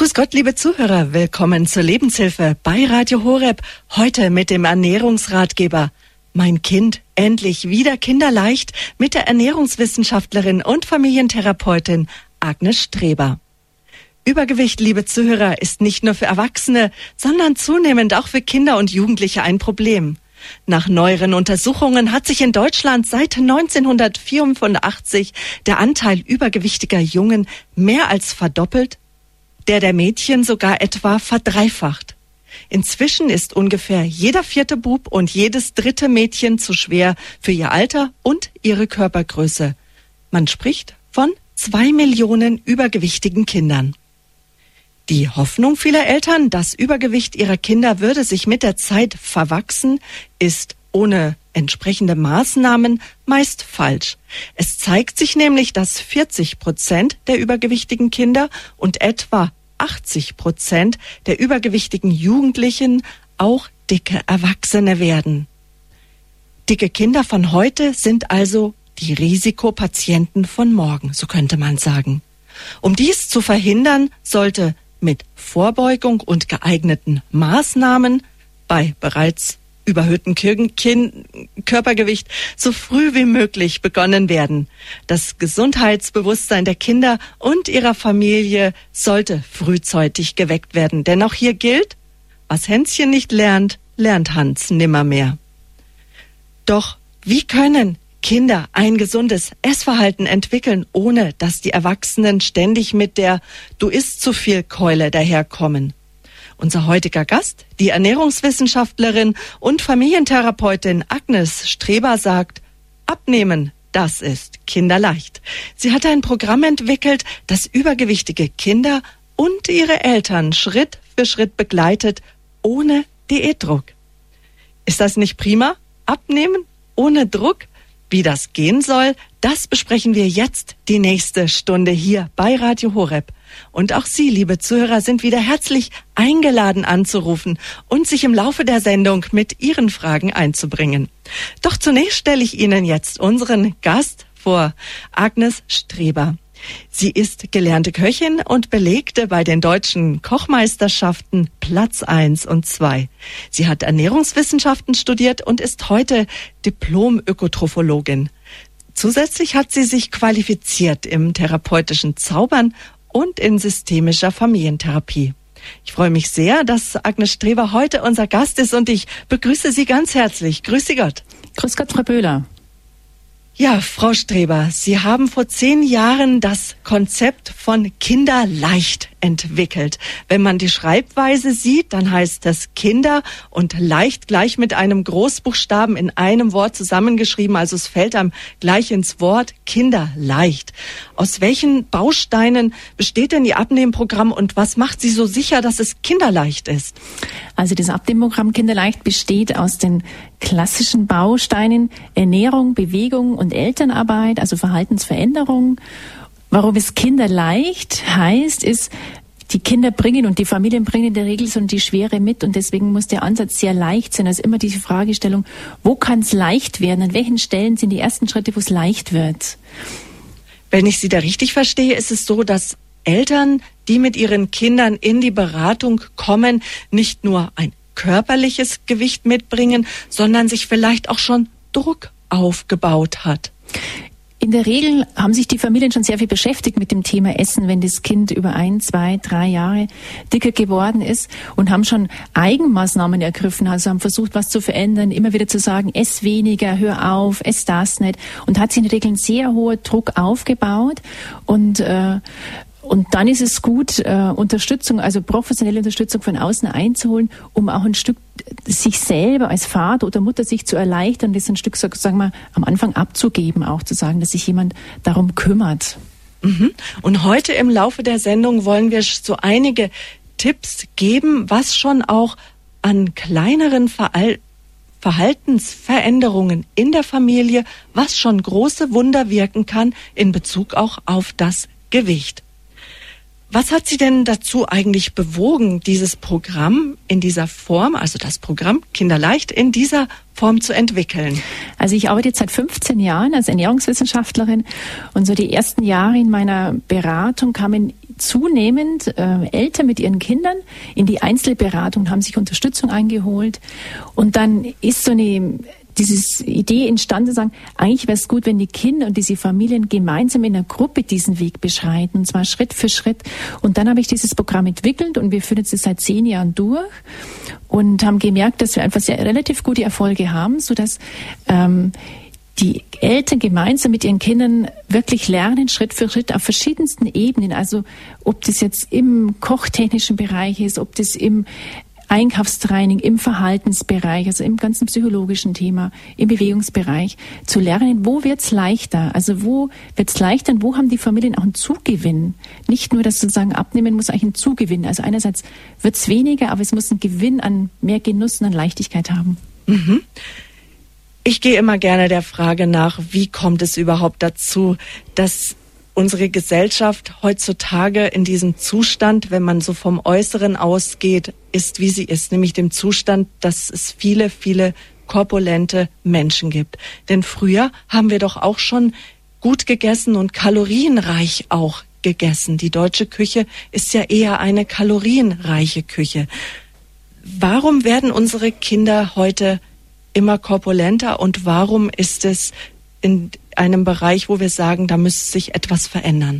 Grüß Gott, liebe Zuhörer, willkommen zur Lebenshilfe bei Radio Horeb. Heute mit dem Ernährungsratgeber Mein Kind, endlich wieder kinderleicht mit der Ernährungswissenschaftlerin und Familientherapeutin Agnes Streber. Übergewicht, liebe Zuhörer, ist nicht nur für Erwachsene, sondern zunehmend auch für Kinder und Jugendliche ein Problem. Nach neueren Untersuchungen hat sich in Deutschland seit 1984 der Anteil übergewichtiger Jungen mehr als verdoppelt, der Mädchen sogar etwa verdreifacht. Inzwischen ist ungefähr jeder 4. Bub und jedes 3. Mädchen zu schwer für ihr Alter und ihre Körpergröße. Man spricht von 2 Millionen übergewichtigen Kindern. Die Hoffnung vieler Eltern, das Übergewicht ihrer Kinder würde sich mit der Zeit verwachsen, ist ohne entsprechende Maßnahmen meist falsch. Es zeigt sich nämlich, dass 40% der übergewichtigen Kinder und etwa 80% der übergewichtigen Jugendlichen auch dicke Erwachsene werden. Dicke Kinder von heute sind also die Risikopatienten von morgen, so könnte man sagen. Um dies zu verhindern, sollte mit Vorbeugung und geeigneten Maßnahmen bei bereits überhöhtem Körpergewicht so früh wie möglich begonnen werden. Das Gesundheitsbewusstsein der Kinder und ihrer Familie sollte frühzeitig geweckt werden. Denn auch hier gilt, was Hänschen nicht lernt, lernt Hans nimmermehr. Doch wie können Kinder ein gesundes Essverhalten entwickeln, ohne dass die Erwachsenen ständig mit der "Du isst zu viel" Keule daherkommen? Unser heutiger Gast, die Ernährungswissenschaftlerin und Familientherapeutin Agnes Streber, sagt, Abnehmen, das ist kinderleicht. Sie hat ein Programm entwickelt, das übergewichtige Kinder und ihre Eltern Schritt für Schritt begleitet, ohne Diätdruck. Ist das nicht prima? Abnehmen ohne Druck? Wie das gehen soll, das besprechen wir jetzt die nächste Stunde hier bei Radio Horeb. Und auch Sie, liebe Zuhörer, sind wieder herzlich eingeladen anzurufen und sich im Laufe der Sendung mit Ihren Fragen einzubringen. Doch zunächst stelle ich Ihnen jetzt unseren Gast vor, Agnes Streber. Sie ist gelernte Köchin und belegte bei den deutschen Kochmeisterschaften Platz 1 und 2. Sie hat Ernährungswissenschaften studiert und ist heute Diplom-Ökotrophologin. Zusätzlich hat sie sich qualifiziert im therapeutischen Zaubern und in systemischer Familientherapie. Ich freue mich sehr, dass Agnes Streber heute unser Gast ist und ich begrüße Sie ganz herzlich. Grüß Sie Gott. Grüß Gott, Frau Böhler. Ja, Frau Streber, Sie haben vor 10 Jahren das Konzept von Kinderleicht entwickelt. Wenn man die Schreibweise sieht, dann heißt das Kinder und leicht gleich mit einem Großbuchstaben in einem Wort zusammengeschrieben. Also es fällt einem gleich ins Wort Kinderleicht. Aus welchen Bausteinen besteht denn Ihr Abnehmprogramm und was macht Sie so sicher, dass es kinderleicht ist? Also das Abnehmprogramm Kinderleicht besteht aus den klassischen Bausteinen Ernährung, Bewegung und Elternarbeit, also Verhaltensveränderung. Warum es kinderleicht heißt, ist, die Kinder bringen und die Familien bringen in der Regel so die Schwere mit und deswegen muss der Ansatz sehr leicht sein. Also immer diese Fragestellung, wo kann es leicht werden? An welchen Stellen sind die ersten Schritte, wo es leicht wird? Wenn ich Sie da richtig verstehe, ist es so, dass Eltern, die mit ihren Kindern in die Beratung kommen, nicht nur ein körperliches Gewicht mitbringen, sondern sich vielleicht auch schon Druck aufgebaut hat. In der Regel haben sich die Familien schon sehr viel beschäftigt mit dem Thema Essen, wenn das Kind über 1, 2, 3 Jahre dicker geworden ist und haben schon Eigenmaßnahmen ergriffen, also haben versucht, was zu verändern, immer wieder zu sagen, ess weniger, hör auf, ess das nicht und hat sich in der Regel ein sehr hoher Druck aufgebaut und dann ist es gut, Unterstützung, also professionelle Unterstützung von außen einzuholen, um auch ein Stück sich selber als Vater oder Mutter sich zu erleichtern, das ein Stück, sagen wir, am Anfang abzugeben, auch zu sagen, dass sich jemand darum kümmert. Und heute im Laufe der Sendung wollen wir so einige Tipps geben, was schon auch an kleineren Verhaltensveränderungen in der Familie, was schon große Wunder wirken kann in Bezug auch auf das Gewicht. Was hat Sie denn dazu eigentlich bewogen, dieses Programm in dieser Form, also das Programm Kinderleicht, in dieser Form zu entwickeln? Also ich arbeite jetzt seit 15 Jahren als Ernährungswissenschaftlerin und so die ersten Jahre in meiner Beratung kamen zunehmend Eltern mit ihren Kindern in die Einzelberatung, haben sich Unterstützung eingeholt. Und dann ist so diese Idee entstanden, sagen, eigentlich wäre es gut, wenn die Kinder und diese Familien gemeinsam in einer Gruppe diesen Weg beschreiten, und zwar Schritt für Schritt. Und dann habe ich dieses Programm entwickelt und wir führen es seit 10 Jahren durch und haben gemerkt, dass wir einfach relativ gute Erfolge haben, sodass die Eltern gemeinsam mit ihren Kindern wirklich lernen, Schritt für Schritt auf verschiedensten Ebenen. Also ob das jetzt im kochtechnischen Bereich ist, ob das im Einkaufstraining, im Verhaltensbereich, also im ganzen psychologischen Thema, im Bewegungsbereich, zu lernen, wo wird's leichter? Also wo wird's leichter und wo haben die Familien auch einen Zugewinn? Nicht nur, dass sozusagen abnehmen muss eigentlich einen Zugewinn. Also einerseits wird's weniger, aber es muss einen Gewinn an mehr Genuss und an Leichtigkeit haben. Mhm. Ich gehe immer gerne der Frage nach, wie kommt es überhaupt dazu, dass unsere Gesellschaft heutzutage in diesem Zustand, wenn man so vom Äußeren ausgeht, ist, wie sie ist, nämlich dem Zustand, dass es viele, viele korpulente Menschen gibt. Denn früher haben wir doch auch schon gut gegessen und kalorienreich auch gegessen. Die deutsche Küche ist ja eher eine kalorienreiche Küche. Warum werden unsere Kinder heute immer korpulenter und warum ist es in einem Bereich, wo wir sagen, da müsste sich etwas verändern?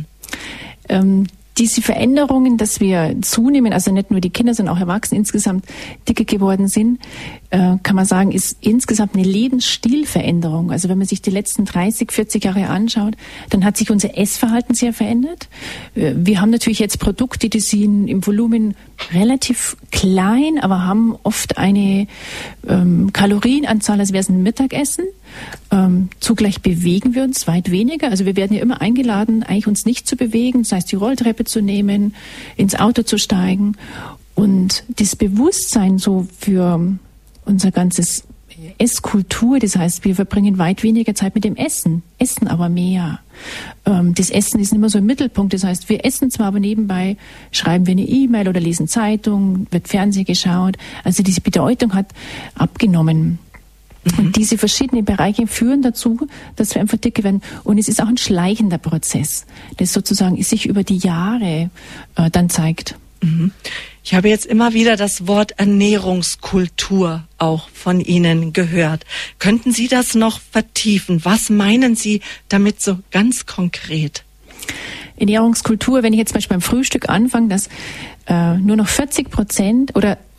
Diese Veränderungen, dass wir zunehmen, also nicht nur die Kinder, sondern auch Erwachsene insgesamt dicker geworden sind, kann man sagen, ist insgesamt eine Lebensstilveränderung. Also wenn man sich die letzten 30, 40 Jahre anschaut, dann hat sich unser Essverhalten sehr verändert. Wir haben natürlich jetzt Produkte, die sind im Volumen relativ klein, aber haben oft eine Kalorienanzahl, als wäre es ein Mittagessen. Zugleich bewegen wir uns weit weniger. Also wir werden ja immer eingeladen, eigentlich uns nicht zu bewegen, das heißt die Rolltreppe zu nehmen, ins Auto zu steigen. Und das Bewusstsein so für unser ganzes Esskultur, das heißt, wir verbringen weit weniger Zeit mit dem Essen aber mehr. Das Essen ist nicht mehr so im Mittelpunkt, das heißt, wir essen zwar, aber nebenbei schreiben wir eine E-Mail oder lesen Zeitung, wird Fernsehen geschaut. Also diese Bedeutung hat abgenommen. Und diese verschiedenen Bereiche führen dazu, dass wir einfach dicker werden. Und es ist auch ein schleichender Prozess, das sozusagen sich über die Jahre dann zeigt. Ich habe jetzt immer wieder das Wort Ernährungskultur auch von Ihnen gehört. Könnten Sie das noch vertiefen? Was meinen Sie damit so ganz konkret? Ernährungskultur, wenn ich jetzt zum Beispiel beim Frühstück anfange, dass nur noch 40%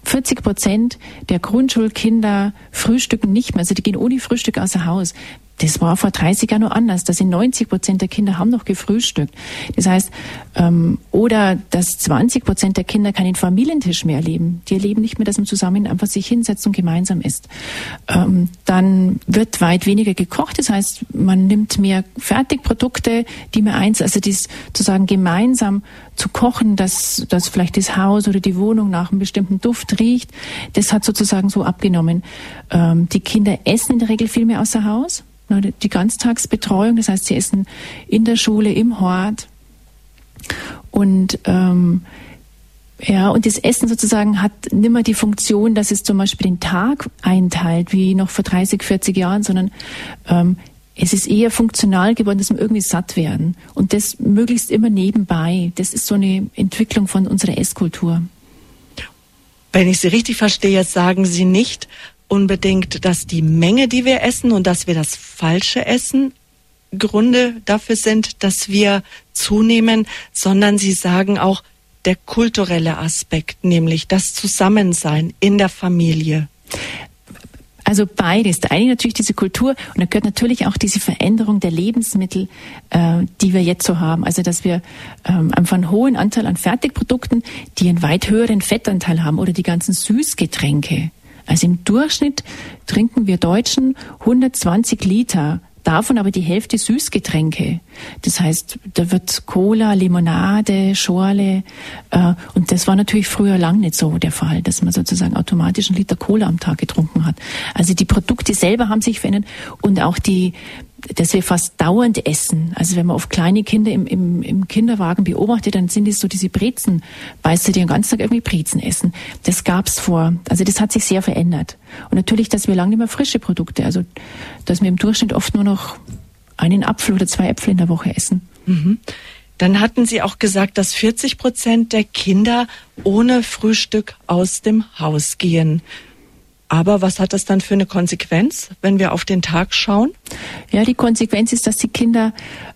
der Grundschulkinder frühstücken nicht mehr. Also die gehen ohne Frühstück außer Haus. Das war vor 30 Jahren nur anders. Da sind 90% der Kinder haben noch gefrühstückt. Das heißt, oder dass 20% der Kinder keinen Familientisch mehr erleben. Die erleben nicht mehr, dass man zusammen einfach sich hinsetzt und gemeinsam isst. Dann wird weit weniger gekocht. Das heißt, man nimmt mehr Fertigprodukte, die man also das sozusagen gemeinsam zu kochen, dass vielleicht das Haus oder die Wohnung nach einem bestimmten Duft riecht. Das hat sozusagen so abgenommen. Die Kinder essen in der Regel viel mehr außer Haus. Die Ganztagsbetreuung, das heißt, sie essen in der Schule, im Hort. Und und das Essen sozusagen hat nicht mehr die Funktion, dass es zum Beispiel den Tag einteilt, wie noch vor 30, 40 Jahren, sondern es ist eher funktional geworden, dass wir irgendwie satt werden. Und das möglichst immer nebenbei. Das ist so eine Entwicklung von unserer Esskultur. Wenn ich Sie richtig verstehe, sagen Sie nicht unbedingt, dass die Menge, die wir essen und dass wir das Falsche essen, Gründe dafür sind, dass wir zunehmen, sondern Sie sagen auch der kulturelle Aspekt, nämlich das Zusammensein in der Familie. Also beides. Der eine natürlich diese Kultur und da gehört natürlich auch diese Veränderung der Lebensmittel, die wir jetzt so haben. Also dass wir einfach einen hohen Anteil an Fertigprodukten, die einen weit höheren Fettanteil haben oder die ganzen Süßgetränke. Also im Durchschnitt trinken wir Deutschen 120 Liter, davon aber die Hälfte Süßgetränke. Das heißt, da wird Cola, Limonade, Schorle und das war natürlich früher lang nicht so der Fall, dass man sozusagen automatisch 1 Liter Cola am Tag getrunken hat. Also die Produkte selber haben sich verändert und auch dass wir fast dauernd essen. Also wenn man oft kleine Kinder im Kinderwagen beobachtet, dann sind es so diese Brezenbeißer, die den ganzen Tag irgendwie Brezen essen. Das gab's also das hat sich sehr verändert. Und natürlich, dass wir lange nicht mehr frische Produkte, also dass wir im Durchschnitt oft nur noch einen Apfel oder 2 Äpfel in der Woche essen. Dann hatten Sie auch gesagt, dass 40% der Kinder ohne Frühstück aus dem Haus gehen. Aber was hat das dann für eine Konsequenz, wenn wir auf den Tag schauen? Ja, die Konsequenz ist, dass die Kinder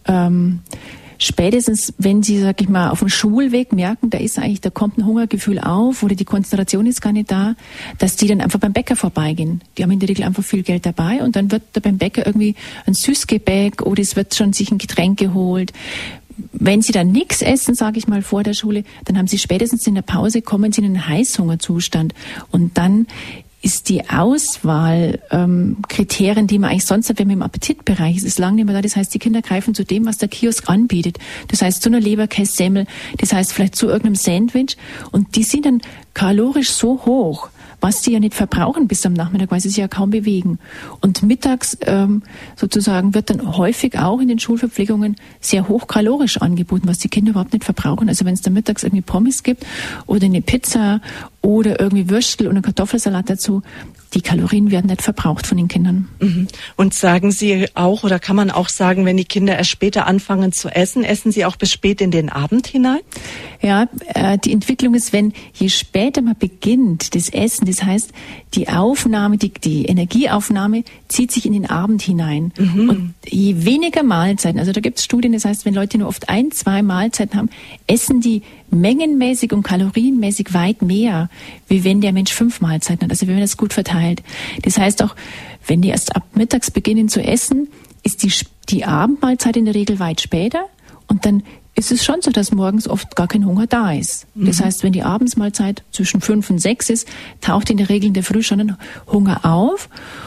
spätestens, wenn sie, sag ich mal, auf dem Schulweg merken, da kommt ein Hungergefühl auf oder die Konzentration ist gar nicht da, dass die dann einfach beim Bäcker vorbeigehen. Die haben in der Regel einfach viel Geld dabei und dann wird da beim Bäcker irgendwie ein Süßgebäck oder es wird schon sich ein Getränk geholt. Wenn sie dann nichts essen, sage ich mal, vor der Schule, dann haben sie spätestens in der Pause, kommen sie in einen Heißhungerzustand und dann ist die Auswahl Kriterien, die man eigentlich sonst hat, wenn man im Appetitbereich ist lange nicht mehr da. Das heißt, die Kinder greifen zu dem, was der Kiosk anbietet. Das heißt, zu einer Leberkässemmel, das heißt vielleicht zu irgendeinem Sandwich. Und die sind dann kalorisch so hoch, was die ja nicht verbrauchen bis am Nachmittag, weil sie sich ja kaum bewegen. Und mittags sozusagen wird dann häufig auch in den Schulverpflegungen sehr hochkalorisch angeboten, was die Kinder überhaupt nicht verbrauchen. Also wenn es dann mittags irgendwie Pommes gibt oder eine Pizza oder irgendwie Würstel und einen Kartoffelsalat dazu, die Kalorien werden nicht verbraucht von den Kindern. Und sagen Sie auch, oder kann man auch sagen, wenn die Kinder erst später anfangen zu essen, essen sie auch bis spät in den Abend hinein? Ja, die Entwicklung ist, je später man beginnt, das Essen, das heißt, die Aufnahme, die Energieaufnahme zieht sich in den Abend hinein. Und je weniger Mahlzeiten, also da gibt es Studien, das heißt, wenn Leute nur oft 1-2 Mahlzeiten haben, essen die mengenmäßig und kalorienmäßig weit mehr, wie wenn der Mensch 5 Mahlzeiten hat, also wenn man das gut verteilt. Das heißt auch, wenn die erst ab mittags beginnen zu essen, ist die Abendmahlzeit in der Regel weit später und dann ist es schon so, dass morgens oft gar kein Hunger da ist. Das heißt, wenn die Abendsmahlzeit zwischen 5 und 6 ist, taucht in der Regel in der Früh schon ein Hunger auf.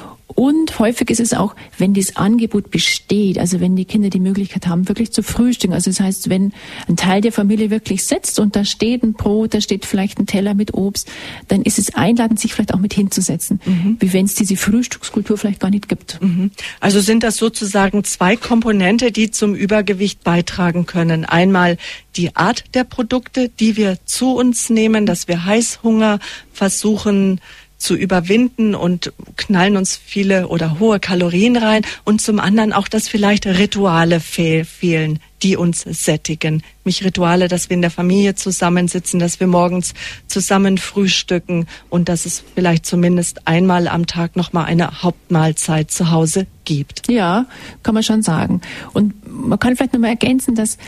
Und häufig ist es auch, wenn das Angebot besteht, also wenn die Kinder die Möglichkeit haben, wirklich zu frühstücken. Also das heißt, wenn ein Teil der Familie wirklich sitzt und da steht ein Brot, da steht vielleicht ein Teller mit Obst, dann ist es einladend, sich vielleicht auch mit hinzusetzen, wie wenn es diese Frühstückskultur vielleicht gar nicht gibt. Also sind das sozusagen 2 Komponente, die zum Übergewicht beitragen können. Einmal die Art der Produkte, die wir zu uns nehmen, dass wir Heißhunger versuchen zu überwinden und knallen uns viele oder hohe Kalorien rein und zum anderen auch, dass vielleicht Rituale fehlen, die uns sättigen. Rituale, dass wir in der Familie zusammensitzen, dass wir morgens zusammen frühstücken und dass es vielleicht zumindest einmal am Tag nochmal eine Hauptmahlzeit zu Hause gibt. Ja, kann man schon sagen. Und man kann vielleicht nochmal ergänzen, dass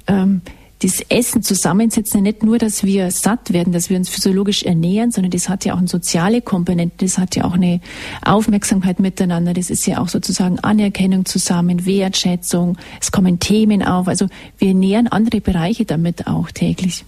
das Essen zusammensetzen ja nicht nur, dass wir satt werden, dass wir uns physiologisch ernähren, sondern das hat ja auch eine soziale Komponente, das hat ja auch eine Aufmerksamkeit miteinander, das ist ja auch sozusagen Anerkennung zusammen, Wertschätzung, es kommen Themen auf, also wir nähern andere Bereiche damit auch täglich.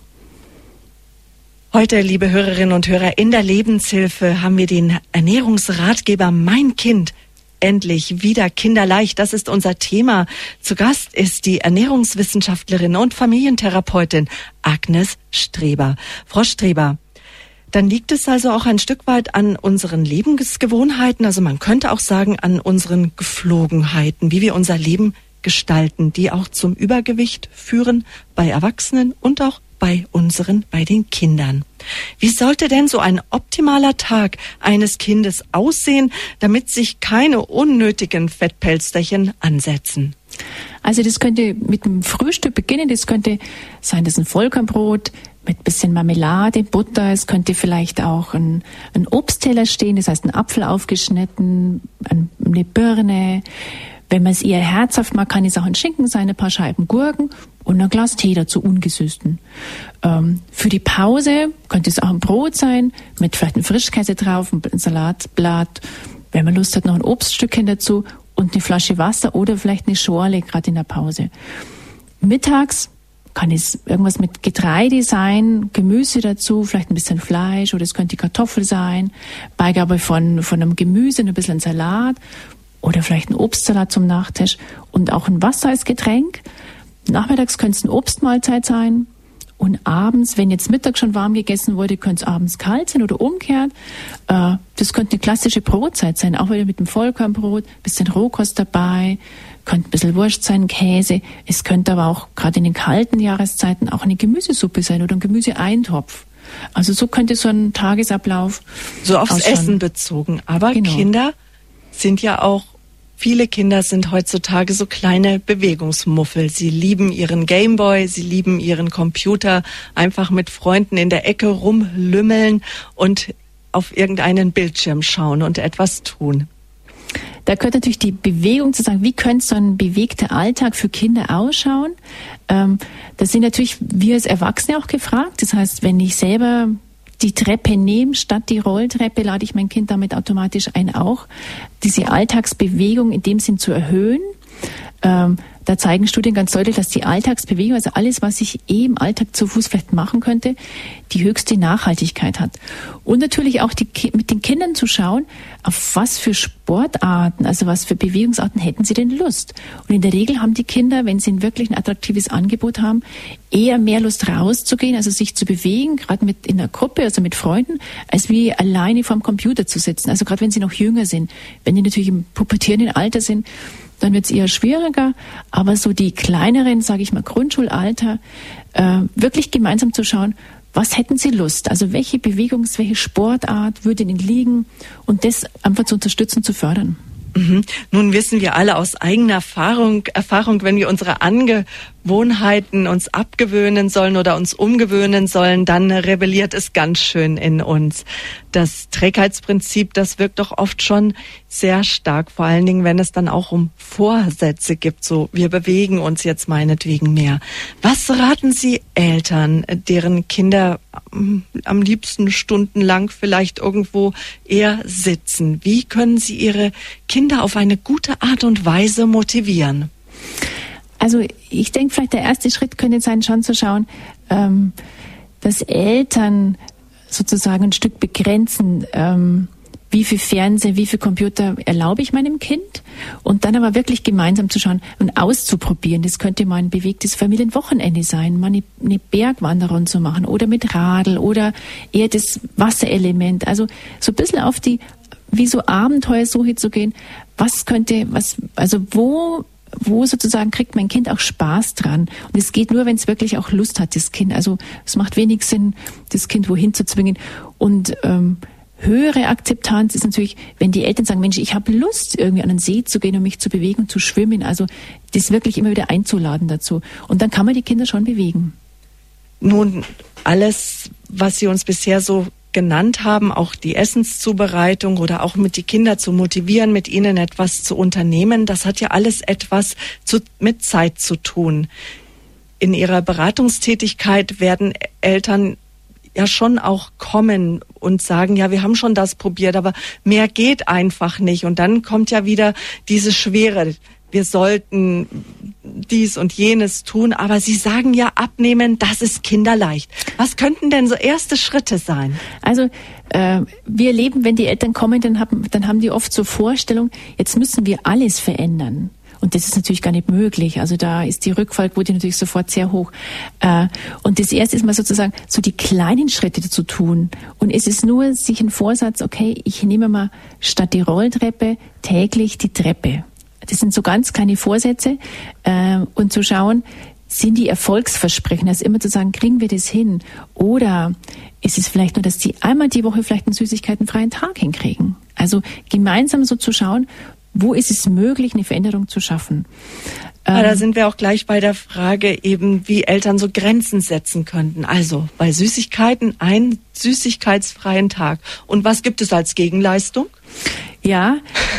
Heute, liebe Hörerinnen und Hörer, in der Lebenshilfe haben wir den Ernährungsratgeber Mein Kind. Endlich wieder kinderleicht, das ist unser Thema. Zu Gast ist die Ernährungswissenschaftlerin und Familientherapeutin Agnes Streber. Frau Streber, dann liegt es also auch ein Stück weit an unseren Lebensgewohnheiten, also man könnte auch sagen an unseren Geflogenheiten, wie wir unser Leben gestalten, die auch zum Übergewicht führen bei Erwachsenen und auch bei den Kindern. Wie sollte denn so ein optimaler Tag eines Kindes aussehen, damit sich keine unnötigen Fettpelsterchen ansetzen? Also das könnte mit dem Frühstück beginnen. Das könnte sein, dass ein Vollkornbrot mit bisschen Marmelade, Butter. Es könnte vielleicht auch ein Obstteller stehen, das heißt ein Apfel aufgeschnitten, eine Birne. Wenn man es eher herzhaft mag, kann es auch ein Schinken sein, ein paar Scheiben Gurken und ein Glas Tee dazu, ungesüßten. Für die Pause könnte es auch ein Brot sein, mit vielleicht einem Frischkäse drauf, ein Salatblatt, wenn man Lust hat, noch ein Obststückchen dazu und eine Flasche Wasser oder vielleicht eine Schorle, gerade in der Pause. Mittags kann es irgendwas mit Getreide sein, Gemüse dazu, vielleicht ein bisschen Fleisch oder es könnte Kartoffel sein, Beigabe von einem Gemüse, ein bisschen Salat oder vielleicht ein Obstsalat zum Nachtisch und auch ein Wasser als Getränk. Nachmittags könnte es eine Obstmahlzeit sein und abends, wenn jetzt Mittag schon warm gegessen wurde, könnte es abends kalt sein oder umgekehrt. Das könnte eine klassische Brotzeit sein, auch wieder mit dem Vollkornbrot, bisschen Rohkost dabei, könnte ein bisschen Wurst sein, Käse. Es könnte aber auch gerade in den kalten Jahreszeiten auch eine Gemüsesuppe sein oder ein Gemüseeintopf. Also so könnte so ein Tagesablauf so aufs ausschauen. Essen bezogen. Aber genau. Kinder sind ja auch Viele Kinder sind heutzutage so kleine Bewegungsmuffel. Sie lieben ihren Gameboy, sie lieben ihren Computer, einfach mit Freunden in der Ecke rumlümmeln und auf irgendeinen Bildschirm schauen und etwas tun. Da gehört natürlich die Bewegung zu sagen, wie könnte so ein bewegter Alltag für Kinder ausschauen? Da sind natürlich wir als Erwachsene auch gefragt. Das heißt, wenn ich selber die Treppe nehme, statt die Rolltreppe, lade ich mein Kind damit automatisch ein, auch diese Alltagsbewegung in dem Sinn zu erhöhen. Da zeigen Studien ganz deutlich, dass die Alltagsbewegung, also alles, was ich im Alltag zu Fuß vielleicht machen könnte, die höchste Nachhaltigkeit hat. Und natürlich auch mit den Kindern zu schauen, auf was für Sportarten, also was für Bewegungsarten hätten sie denn Lust. Und in der Regel haben die Kinder, wenn sie wirklich ein attraktives Angebot haben, eher mehr Lust rauszugehen, also sich zu bewegen, gerade in einer Gruppe, also mit Freunden, als wie alleine vorm Computer zu sitzen. Also gerade wenn sie noch jünger sind. Wenn die natürlich im pubertierenden Alter sind, dann wird es eher schwieriger, aber so die kleineren, sage ich mal, Grundschulalter, wirklich gemeinsam zu schauen, was hätten sie Lust? Also welche Sportart würde ihnen liegen und das einfach zu unterstützen, zu fördern. Nun wissen wir alle aus eigener Erfahrung, wenn wir unsere Angewohnheiten uns abgewöhnen sollen oder uns umgewöhnen sollen, dann rebelliert es ganz schön in uns. Das Trägheitsprinzip, das wirkt doch oft schon sehr stark, vor allen Dingen, wenn es dann auch um Vorsätze gibt, so wir bewegen uns jetzt meinetwegen mehr. Was raten Sie Eltern, deren Kinder am liebsten stundenlang vielleicht irgendwo eher sitzen? Wie können Sie Ihre Kinder auf eine gute Art und Weise motivieren? Also ich denke, vielleicht der erste Schritt könnte sein, schon zu schauen, dass Eltern sozusagen ein Stück begrenzen, wie viel Fernseher, wie viel Computer erlaube ich meinem Kind und dann aber wirklich gemeinsam zu schauen und auszuprobieren. Das könnte mal ein bewegtes Familienwochenende sein, mal eine Bergwanderung zu machen oder mit Radl oder eher das Wasserelement. Also so ein bisschen auf wie so Abenteuersuche zu gehen. Wo sozusagen kriegt mein Kind auch Spaß dran? Und es geht nur, wenn es wirklich auch Lust hat, das Kind. Also es macht wenig Sinn, das Kind wohin zu zwingen. Und höhere Akzeptanz ist natürlich, wenn die Eltern sagen, Mensch, ich habe Lust, irgendwie an den See zu gehen und mich zu bewegen und zu schwimmen. Also das wirklich immer wieder einzuladen dazu. Und dann kann man die Kinder schon bewegen. Nun, alles, was Sie uns bisher so genannt haben, auch die Essenszubereitung oder auch mit die Kinder zu motivieren, mit ihnen etwas zu unternehmen, das hat ja alles etwas mit Zeit zu tun. In ihrer Beratungstätigkeit werden Eltern ja schon auch kommen und sagen, ja, wir haben schon das probiert, aber mehr geht einfach nicht. Und dann kommt ja wieder diese Schwere. Wir sollten dies und jenes tun, aber Sie sagen ja, abnehmen, das ist kinderleicht. Was könnten denn so erste Schritte sein? Also wir erleben, wenn die Eltern kommen, dann haben die oft so Vorstellung, jetzt müssen wir alles verändern. Und das ist natürlich gar nicht möglich. Also da ist die Rückfallquote natürlich sofort sehr hoch. Und das Erste ist mal sozusagen, so die kleinen Schritte zu tun. Und es ist nur sich ein Vorsatz, okay, ich nehme mal statt die Rolltreppe täglich die Treppe. Das sind so ganz kleine Vorsätze und zu schauen, sind die Erfolgsversprechen, also immer zu sagen, kriegen wir das hin? Oder ist es vielleicht nur, dass die einmal die Woche vielleicht einen süßigkeitenfreien Tag hinkriegen? Also gemeinsam so zu schauen, wo ist es möglich, eine Veränderung zu schaffen? Da sind wir auch gleich bei der Frage eben, wie Eltern so Grenzen setzen könnten. Also bei Süßigkeiten einen süßigkeitsfreien Tag. Und was gibt es als Gegenleistung? Ja,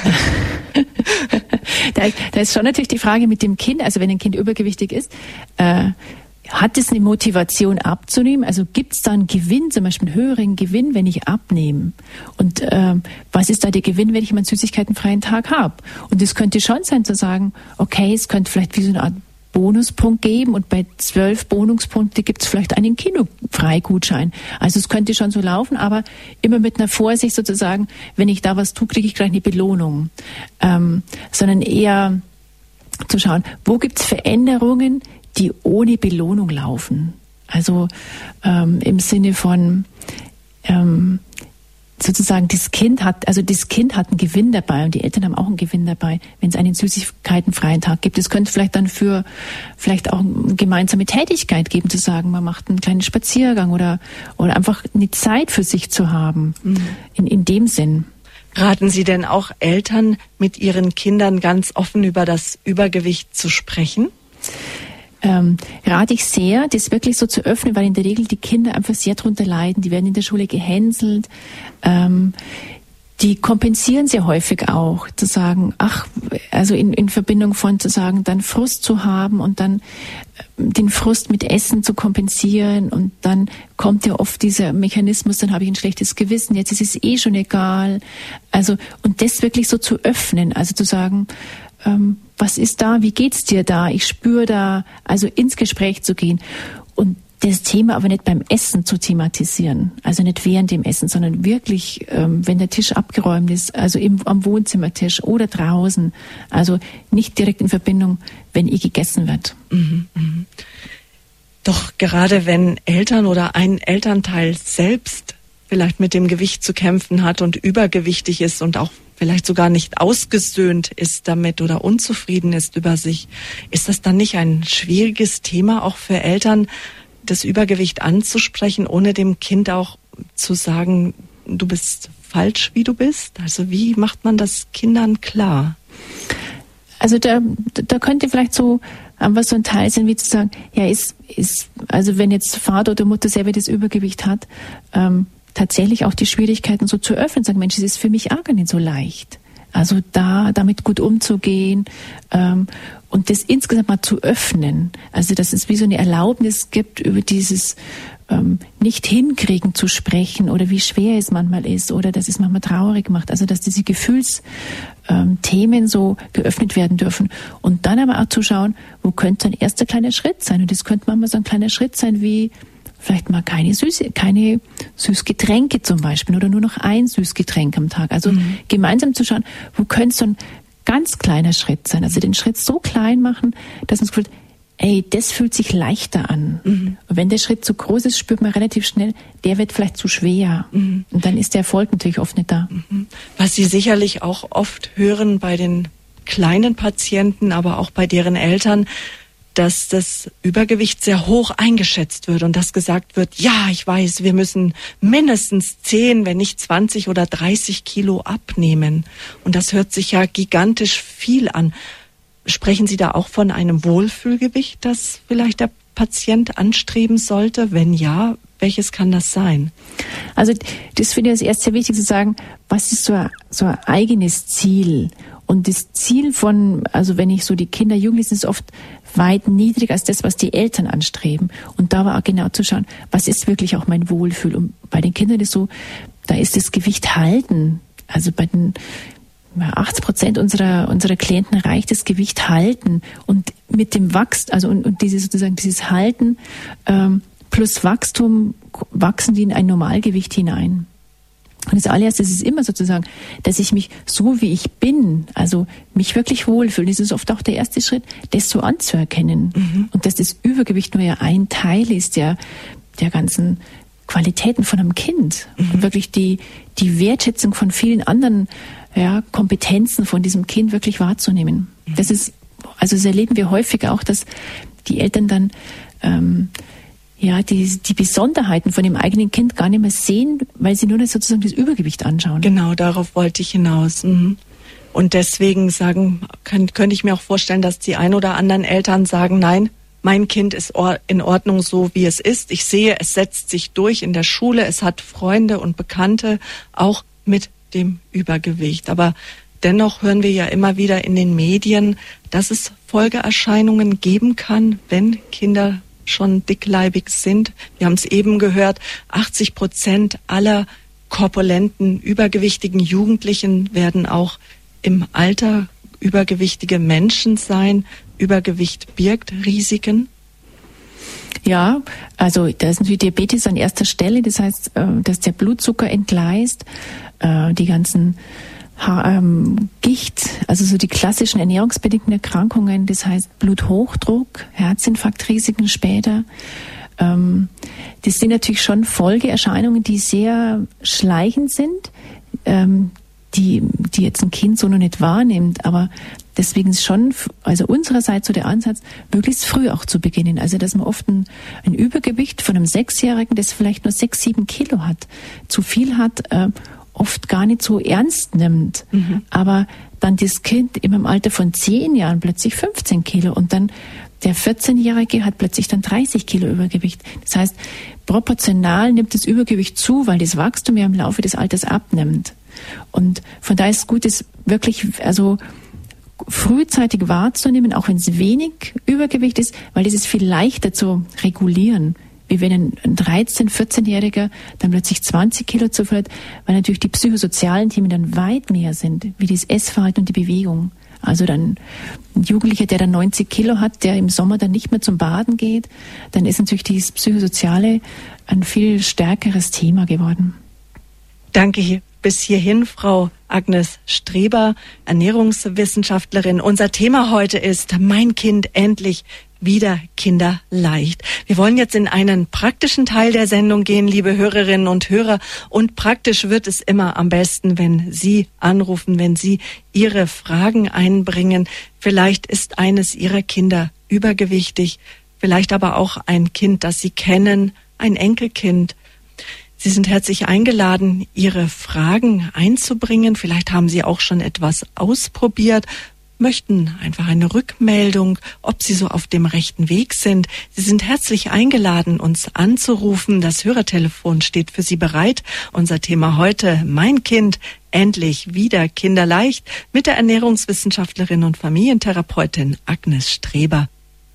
da ist schon natürlich die Frage mit dem Kind, also wenn ein Kind übergewichtig ist, hat es eine Motivation abzunehmen? Also gibt es da einen Gewinn, zum Beispiel einen höheren Gewinn, wenn ich abnehme? Und was ist da der Gewinn, wenn ich mal einen süßigkeitenfreien Tag habe? Und es könnte schon sein zu sagen, okay, es könnte vielleicht wie so eine Art Bonuspunkt geben und bei 12 Bonuspunkte gibt es vielleicht einen Kinofreigutschein. Also es könnte schon so laufen, aber immer mit einer Vorsicht sozusagen, wenn ich da was tue, kriege ich gleich eine Belohnung. Sondern eher zu schauen, wo gibt es Veränderungen, die ohne Belohnung laufen. Also im Sinne von sozusagen das Kind hat einen Gewinn dabei und die Eltern haben auch einen Gewinn dabei, wenn es einen süßigkeitenfreien Tag gibt. Es könnte vielleicht dann vielleicht auch eine gemeinsame Tätigkeit geben, zu sagen, man macht einen kleinen Spaziergang oder einfach eine Zeit für sich zu haben, in dem Sinn. Raten Sie denn auch Eltern, mit ihren Kindern ganz offen über das Übergewicht zu sprechen? Rate ich sehr, das wirklich so zu öffnen, weil in der Regel die Kinder einfach sehr drunter leiden. Die werden in der Schule gehänselt. Die kompensieren sehr häufig auch, zu sagen, also in Verbindung von zu sagen, dann Frust zu haben und dann den Frust mit Essen zu kompensieren, und dann kommt ja oft dieser Mechanismus, dann habe ich ein schlechtes Gewissen, jetzt ist es eh schon egal. Also, und das wirklich so zu öffnen, also zu sagen, was ist da, wie geht's dir da, ich spüre da, also ins Gespräch zu gehen und das Thema aber nicht beim Essen zu thematisieren, also nicht während dem Essen, sondern wirklich, wenn der Tisch abgeräumt ist, also am Wohnzimmertisch oder draußen, also nicht direkt in Verbindung, wenn gegessen wird. Doch gerade wenn Eltern oder ein Elternteil selbst vielleicht mit dem Gewicht zu kämpfen hat und übergewichtig ist und auch vielleicht sogar nicht ausgesöhnt ist damit oder unzufrieden ist über sich, ist das dann nicht ein schwieriges Thema auch für Eltern, das Übergewicht anzusprechen, ohne dem Kind auch zu sagen, du bist falsch, wie du bist? Also wie macht man das Kindern klar? Also da könnte vielleicht so einfach so ein Teil sein, wie zu sagen, ja, also wenn jetzt Vater oder Mutter selber das Übergewicht hat, tatsächlich auch die Schwierigkeiten so zu öffnen, sagen, Mensch, es ist für mich auch gar nicht so leicht. Also damit gut umzugehen und das insgesamt mal zu öffnen. Also dass es wie so eine Erlaubnis gibt, über dieses nicht hinkriegen zu sprechen oder wie schwer es manchmal ist oder dass es manchmal traurig macht. Also dass diese Gefühlsthemen so geöffnet werden dürfen. Und dann aber auch zu schauen, wo könnte ein erster kleiner Schritt sein. Und das könnte manchmal so ein kleiner Schritt sein wie vielleicht mal keine Süßgetränke zum Beispiel oder nur noch ein Süßgetränk am Tag. Also gemeinsam zu schauen, wo könnte so ein ganz kleiner Schritt sein. Also den Schritt so klein machen, dass man das Gefühl hat, das fühlt sich leichter an. Und wenn der Schritt zu groß ist, spürt man relativ schnell, der wird vielleicht zu schwer. Und dann ist der Erfolg natürlich oft nicht da. Was Sie sicherlich auch oft hören bei den kleinen Patienten, aber auch bei deren Eltern, dass das Übergewicht sehr hoch eingeschätzt wird und dass gesagt wird, ja, ich weiß, wir müssen mindestens 10, wenn nicht 20 oder 30 Kilo abnehmen. Und das hört sich ja gigantisch viel an. Sprechen Sie da auch von einem Wohlfühlgewicht, das vielleicht der Patient anstreben sollte? Wenn ja, welches kann das sein? Also das finde ich als erstes sehr wichtig zu sagen, was ist so ein eigenes Ziel? Und das Ziel also wenn ich so die Kinder, Jugendlichen, ist oft weit niedriger als das, was die Eltern anstreben. Und da war auch genau zu schauen, was ist wirklich auch mein Wohlfühl? Und bei den Kindern ist so, da ist das Gewicht halten. Also bei den 80% unserer Klienten reicht das Gewicht halten. Und mit dem und dieses Halten plus Wachstum wachsen die in ein Normalgewicht hinein. Und das allererste ist immer sozusagen, dass ich mich so wie ich bin, also mich wirklich wohlfühle. Das ist oft auch der erste Schritt, das so anzuerkennen. Und dass das Übergewicht nur ja ein Teil ist der ganzen Qualitäten von einem Kind. Und wirklich die Wertschätzung von vielen anderen Kompetenzen von diesem Kind wirklich wahrzunehmen. Das erleben wir häufig auch, dass die Eltern dann die Besonderheiten von dem eigenen Kind gar nicht mehr sehen, weil sie nur sozusagen das Übergewicht anschauen. Genau, darauf wollte ich hinaus. Und deswegen könnte ich mir auch vorstellen, dass die ein oder anderen Eltern sagen, nein, mein Kind ist in Ordnung so, wie es ist. Ich sehe, es setzt sich durch in der Schule, es hat Freunde und Bekannte, auch mit dem Übergewicht. Aber dennoch hören wir ja immer wieder in den Medien, dass es Folgeerscheinungen geben kann, wenn Kinder schon dickleibig sind. Wir haben es eben gehört, 80% aller korpulenten, übergewichtigen Jugendlichen werden auch im Alter übergewichtige Menschen sein. Übergewicht birgt Risiken. Ja, also da ist natürlich Diabetes an erster Stelle. Das heißt, dass der Blutzucker entgleist, die ganzen Gicht, also so die klassischen ernährungsbedingten Erkrankungen, das heißt Bluthochdruck, Herzinfarktrisiken später. Das sind natürlich schon Folgeerscheinungen, die sehr schleichend sind, die jetzt ein Kind so noch nicht wahrnimmt, aber deswegen ist schon, also unsererseits so der Ansatz, möglichst früh auch zu beginnen. Also dass man oft ein Übergewicht von einem 6-Jährigen, das vielleicht nur 6-7 Kilo hat, zu viel hat, oft gar nicht so ernst nimmt. Aber dann das Kind im Alter von 10 Jahren plötzlich 15 Kilo und dann der 14-Jährige hat plötzlich dann 30 Kilo Übergewicht. Das heißt, proportional nimmt das Übergewicht zu, weil das Wachstum ja im Laufe des Alters abnimmt. Und von daher ist es gut, es wirklich frühzeitig wahrzunehmen, auch wenn es wenig Übergewicht ist, weil das ist viel leichter zu regulieren, wie wenn ein 13-, 14-Jähriger dann plötzlich 20 Kilo zuführt, weil natürlich die psychosozialen Themen dann weit mehr sind, wie das Essverhalten und die Bewegung. Also dann ein Jugendlicher, der dann 90 Kilo hat, der im Sommer dann nicht mehr zum Baden geht, dann ist natürlich dieses Psychosoziale ein viel stärkeres Thema geworden. Danke bis hierhin, Frau Agnes Streber, Ernährungswissenschaftlerin. Unser Thema heute ist Mein Kind endlich wieder kinderleicht. Wir wollen jetzt in einen praktischen Teil der Sendung gehen, liebe Hörerinnen und Hörer. Und praktisch wird es immer am besten, wenn Sie anrufen, wenn Sie Ihre Fragen einbringen. Vielleicht ist eines Ihrer Kinder übergewichtig, vielleicht aber auch ein Kind, das Sie kennen, ein Enkelkind. Sie sind herzlich eingeladen, Ihre Fragen einzubringen. Vielleicht haben Sie auch schon etwas ausprobiert, möchten einfach eine Rückmeldung, ob Sie so auf dem rechten Weg sind. Sie sind herzlich eingeladen, uns anzurufen. Das Hörertelefon steht für Sie bereit. Unser Thema heute, Mein Kind, endlich wieder kinderleicht, mit der Ernährungswissenschaftlerin und Familientherapeutin Agnes Streber.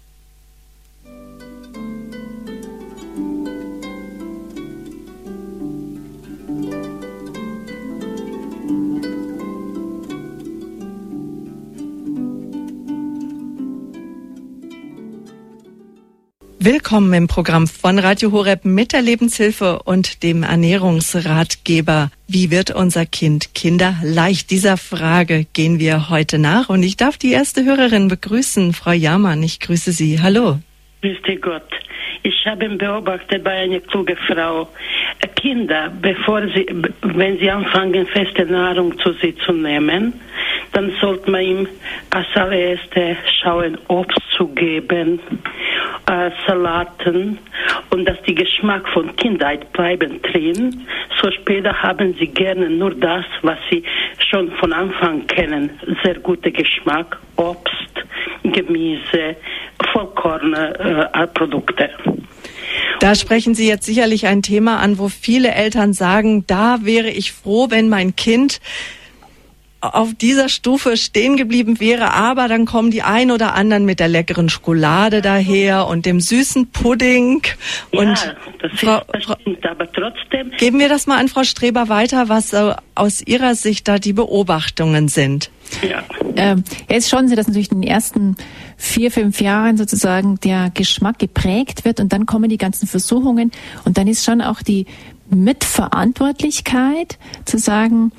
Willkommen im Programm von Radio Horeb mit der Lebenshilfe und dem Ernährungsratgeber. Wie wird unser Kind kinderleicht? Dieser Frage gehen wir heute nach. Und ich darf die erste Hörerin begrüßen, Frau Jamann. Ich grüße Sie. Hallo. Grüß dich Gott. Ich habe beobachtet bei einer klugen Frau, Kinder, wenn sie anfangen, feste Nahrung zu sich zu nehmen, dann sollte man ihm als allererstes schauen, Obst zu geben, Salaten, und dass die Geschmack von Kindheit bleiben drin. So später haben sie gerne nur das, was sie schon von Anfang kennen. Sehr guter Geschmack, Obst, Gemüse, Vollkornprodukte. Da sprechen Sie jetzt sicherlich ein Thema an, wo viele Eltern sagen, da wäre ich froh, wenn mein Kind auf dieser Stufe stehen geblieben wäre, aber dann kommen die ein oder anderen mit der leckeren Schokolade daher und dem süßen Pudding. Ja, und das stimmt, aber trotzdem. Geben wir das mal an Frau Streber weiter, was aus Ihrer Sicht da die Beobachtungen sind. Ja. Es ist schon so, dass natürlich in den ersten 4-5 Jahren sozusagen der Geschmack geprägt wird und dann kommen die ganzen Versuchungen und dann ist schon auch die Mitverantwortlichkeit zu sagen,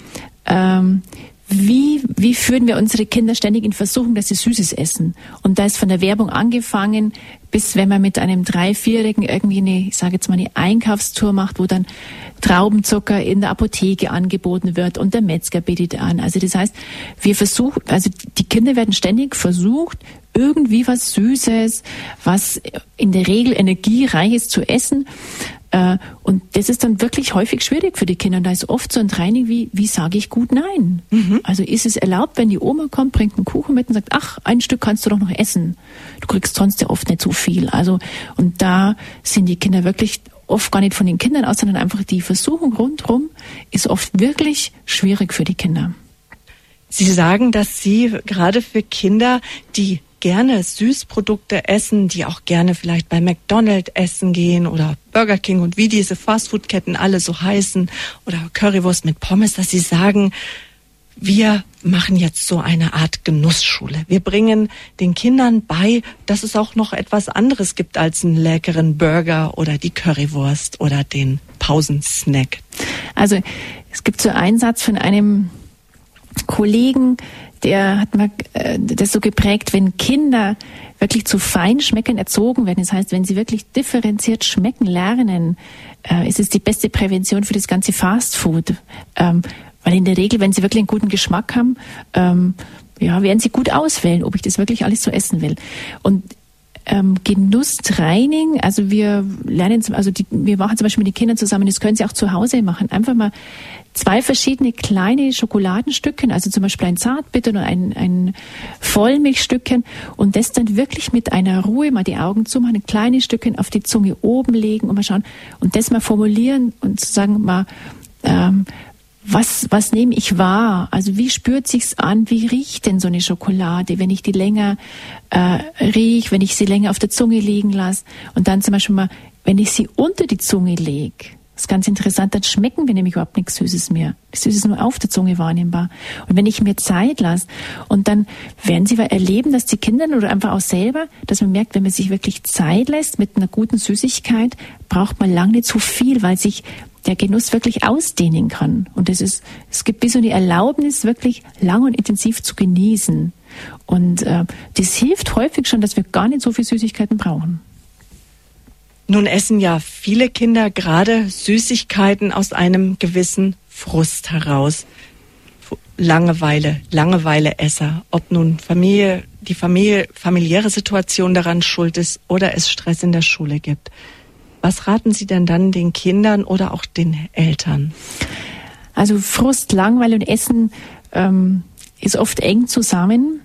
wie führen wir unsere Kinder ständig in Versuchung, dass sie Süßes essen? Und da ist von der Werbung angefangen, bis wenn man mit einem 3-4-Jährigen irgendwie eine Einkaufstour macht, wo dann Traubenzucker in der Apotheke angeboten wird und der Metzger bietet an. Also das heißt, die Kinder werden ständig versucht, irgendwie was Süßes, was in der Regel energiereiches zu essen. Und das ist dann wirklich häufig schwierig für die Kinder. Und da ist oft so ein Training wie sage ich gut Nein? Also ist es erlaubt, wenn die Oma kommt, bringt einen Kuchen mit und sagt, ach, ein Stück kannst du doch noch essen. Du kriegst sonst ja oft nicht so viel. Also, und da sind die Kinder wirklich oft gar nicht von den Kindern aus, sondern einfach die Versuchung rundherum ist oft wirklich schwierig für die Kinder. Sie sagen, dass Sie gerade für Kinder, die gerne Süßprodukte essen, die auch gerne vielleicht bei McDonald's essen gehen oder Burger King und wie diese Fastfood-Ketten alle so heißen oder Currywurst mit Pommes, dass Sie sagen, wir machen jetzt so eine Art Genussschule. Wir bringen den Kindern bei, dass es auch noch etwas anderes gibt als einen leckeren Burger oder die Currywurst oder den Pausensnack. Also es gibt so einen Satz von einem Kollegen, der hat mal das so geprägt, wenn Kinder wirklich zu Feinschmeckern erzogen werden, das heißt, wenn sie wirklich differenziert schmecken lernen, ist es die beste Prävention für das ganze Fastfood. Weil in der Regel, wenn sie wirklich einen guten Geschmack haben, werden sie gut auswählen, ob ich das wirklich alles so essen will. Und Genusstraining. Also wir lernen, wir machen zum Beispiel mit den Kindern zusammen, das können sie auch zu Hause machen, einfach mal 2 verschiedene kleine Schokoladenstückchen, also zum Beispiel ein Zartbitter und ein Vollmilchstückchen und das dann wirklich mit einer Ruhe mal die Augen zumachen, ein kleines Stückchen auf die Zunge oben legen und mal schauen und das mal formulieren und zu sagen mal, was nehme ich wahr? Also wie spürt sich's an? Wie riecht denn so eine Schokolade, wenn ich die länger rieche, wenn ich sie länger auf der Zunge liegen lasse? Und dann zum Beispiel mal, wenn ich sie unter die Zunge lege, das ist ganz interessant, dann schmecken wir nämlich überhaupt nichts Süßes mehr. Das Süße ist nur auf der Zunge wahrnehmbar. Und wenn ich mir Zeit lasse und dann werden Sie erleben, dass die Kinder oder einfach auch selber, dass man merkt, wenn man sich wirklich Zeit lässt mit einer guten Süßigkeit, braucht man lange nicht so viel, weil sich der Genuss wirklich ausdehnen kann. Und es gibt wie so eine Erlaubnis, wirklich lang und intensiv zu genießen. Und das hilft häufig schon, dass wir gar nicht so viel Süßigkeiten brauchen. Nun essen ja viele Kinder gerade Süßigkeiten aus einem gewissen Frust heraus. Langeweile-Esser. Ob nun die familiäre Situation daran schuld ist oder es Stress in der Schule gibt. Was raten Sie denn dann den Kindern oder auch den Eltern? Also Frust, Langeweile und Essen ist oft eng zusammen.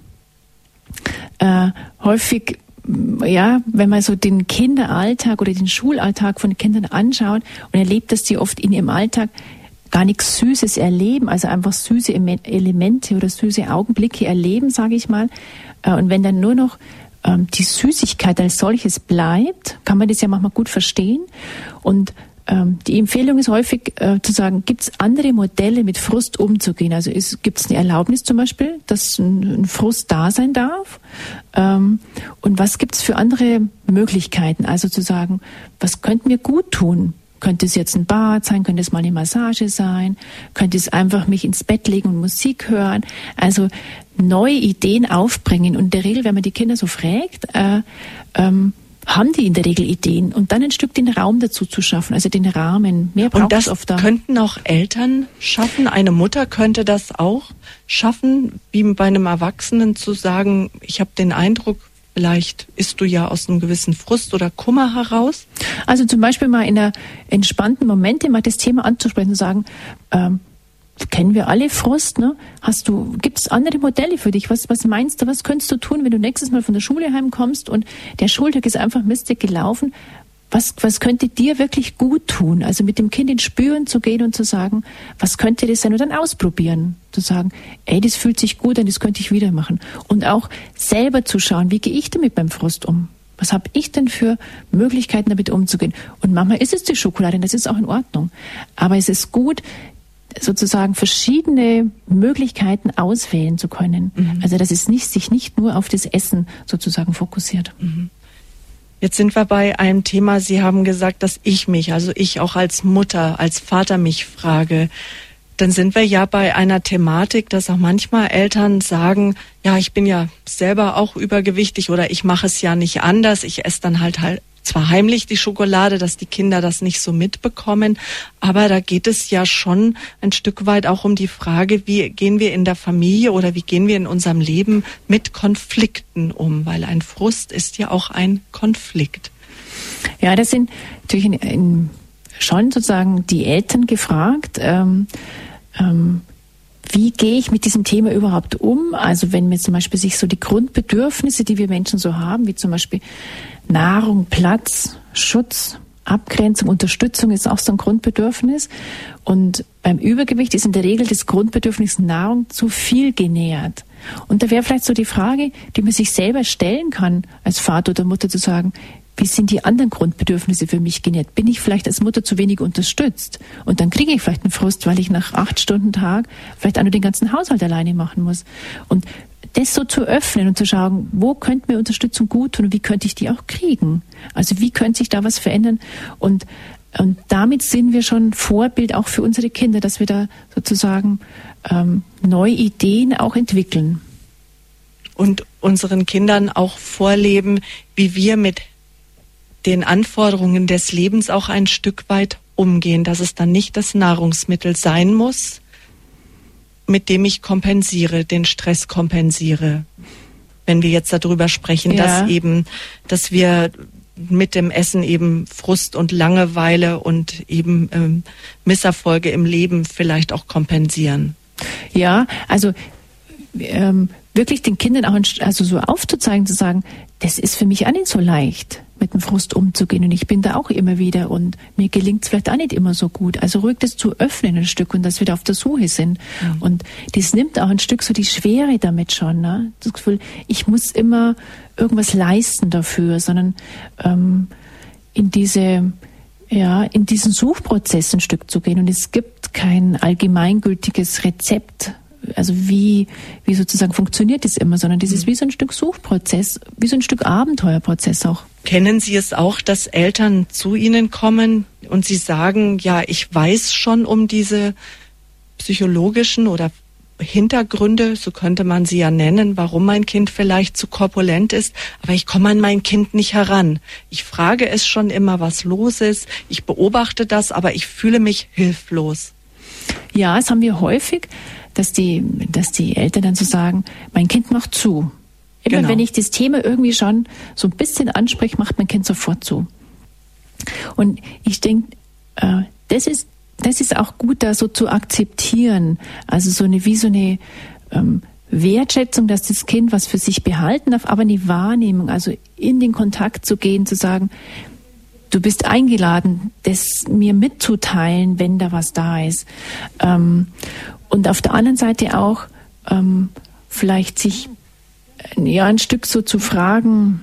Häufig, ja, wenn man so den Kinderalltag oder den Schulalltag von den Kindern anschaut und erlebt, dass die oft in ihrem Alltag gar nichts Süßes erleben, also einfach süße Elemente oder süße Augenblicke erleben, sage ich mal. Und wenn dann nur noch die Süßigkeit als solches bleibt, kann man das ja manchmal gut verstehen. Und die Empfehlung ist häufig zu sagen, gibt es andere Modelle, mit Frust umzugehen? Also gibt es eine Erlaubnis zum Beispiel, dass ein Frust da sein darf? Und was gibt es für andere Möglichkeiten? Also zu sagen, was könnte mir gut tun? Könnte es jetzt ein Bad sein? Könnte es mal eine Massage sein? Könnte es einfach mich ins Bett legen und Musik hören? Also neue Ideen aufbringen. Und in der Regel, wenn man die Kinder so fragt, haben die in der Regel Ideen und dann ein Stück den Raum dazu zu schaffen, also den Rahmen. Mehr braucht es oft da. Und das könnten auch Eltern schaffen? Eine Mutter könnte das auch schaffen, wie bei einem Erwachsenen zu sagen, ich habe den Eindruck, vielleicht isst du ja aus einem gewissen Frust oder Kummer heraus? Also zum Beispiel mal in einer entspannten Momente mal das Thema anzusprechen und sagen, kennen wir alle Frust, ne? Gibt es andere Modelle für dich? Was meinst du, was könntest du tun, wenn du nächstes Mal von der Schule heimkommst und der Schultag ist einfach mistig gelaufen? Was könnte dir wirklich gut tun? Also mit dem Kind ins Spüren zu gehen und zu sagen, was könnte das sein? Und dann ausprobieren. Zu sagen, das fühlt sich gut an, das könnte ich wieder machen. Und auch selber zu schauen, wie gehe ich denn mit meinem Frust um? Was habe ich denn für Möglichkeiten, damit umzugehen? Und manchmal ist es die Schokolade, das ist auch in Ordnung. Aber es ist gut, sozusagen verschiedene Möglichkeiten auswählen zu können. Mhm. Also dass es sich nicht nur auf das Essen sozusagen fokussiert. Mhm. Jetzt sind wir bei einem Thema, Sie haben gesagt, dass ich auch als Mutter, als Vater mich frage. Dann sind wir ja bei einer Thematik, dass auch manchmal Eltern sagen, ja, ich bin ja selber auch übergewichtig oder ich mache es ja nicht anders. Ich esse dann halt zwar heimlich die Schokolade, dass die Kinder das nicht so mitbekommen, aber da geht es ja schon ein Stück weit auch um die Frage, wie gehen wir in der Familie oder wie gehen wir in unserem Leben mit Konflikten um, weil ein Frust ist ja auch ein Konflikt. Ja, das sind natürlich schon sozusagen die Eltern gefragt, wie gehe ich mit diesem Thema überhaupt um? Also wenn mir zum Beispiel sich so die Grundbedürfnisse, die wir Menschen so haben, wie zum Beispiel Nahrung, Platz, Schutz, Abgrenzung, Unterstützung ist auch so ein Grundbedürfnis. Und beim Übergewicht ist in der Regel das Grundbedürfnis Nahrung zu viel genährt. Und da wäre vielleicht so die Frage, die man sich selber stellen kann, als Vater oder Mutter zu sagen, wie sind die anderen Grundbedürfnisse für mich genährt? Bin ich vielleicht als Mutter zu wenig unterstützt? Und dann kriege ich vielleicht einen Frust, weil ich nach 8 Stunden Tag vielleicht auch nur den ganzen Haushalt alleine machen muss. Und das so zu öffnen und zu schauen, wo könnte mir Unterstützung gut tun und wie könnte ich die auch kriegen? Also wie könnte sich da was verändern? Und damit sind wir schon Vorbild auch für unsere Kinder, dass wir da sozusagen neue Ideen auch entwickeln. Und unseren Kindern auch vorleben, wie wir mit den Anforderungen des Lebens auch ein Stück weit umgehen, dass es dann nicht das Nahrungsmittel sein muss, mit dem ich kompensiere, den Stress kompensiere. wenn wir jetzt darüber sprechen, dass wir mit dem Essen eben Frust und Langeweile und eben Misserfolge im Leben vielleicht auch kompensieren. Ja, also wirklich den Kindern auch so aufzuzeigen, zu sagen, das ist für mich auch nicht so leicht, mit dem Frust umzugehen und ich bin da auch immer wieder und mir gelingt es vielleicht auch nicht immer so gut. Also ruhig das zu öffnen ein Stück und dass wir da auf der Suche sind. Mhm. Und das nimmt auch ein Stück so die Schwere damit schon. Ne? Das Gefühl, ich muss immer irgendwas leisten dafür, sondern in diesen Suchprozess ein Stück zu gehen. Und es gibt kein allgemeingültiges Rezept, also wie sozusagen funktioniert das immer, sondern das ist wie so ein Stück Suchprozess, wie so ein Stück Abenteuerprozess auch. Kennen Sie es auch, dass Eltern zu Ihnen kommen und Sie sagen, ja, ich weiß schon um diese psychologischen oder Hintergründe, so könnte man sie ja nennen, warum mein Kind vielleicht zu korpulent ist, aber ich komme an mein Kind nicht heran. Ich frage es schon immer, was los ist, ich beobachte das, aber ich fühle mich hilflos. Ja, das haben wir häufig, dass die Eltern dann so sagen, mein Kind macht zu. Immer wenn ich das Thema irgendwie schon so ein bisschen anspreche, macht mein Kind sofort zu. Und ich denke, das ist auch gut, da so zu akzeptieren. Also so eine Wertschätzung, dass das Kind was für sich behalten darf, aber eine Wahrnehmung, also in den Kontakt zu gehen, zu sagen, du bist eingeladen, das mir mitzuteilen, wenn da was da ist. Und auf der anderen Seite auch vielleicht sich ein Stück so zu fragen,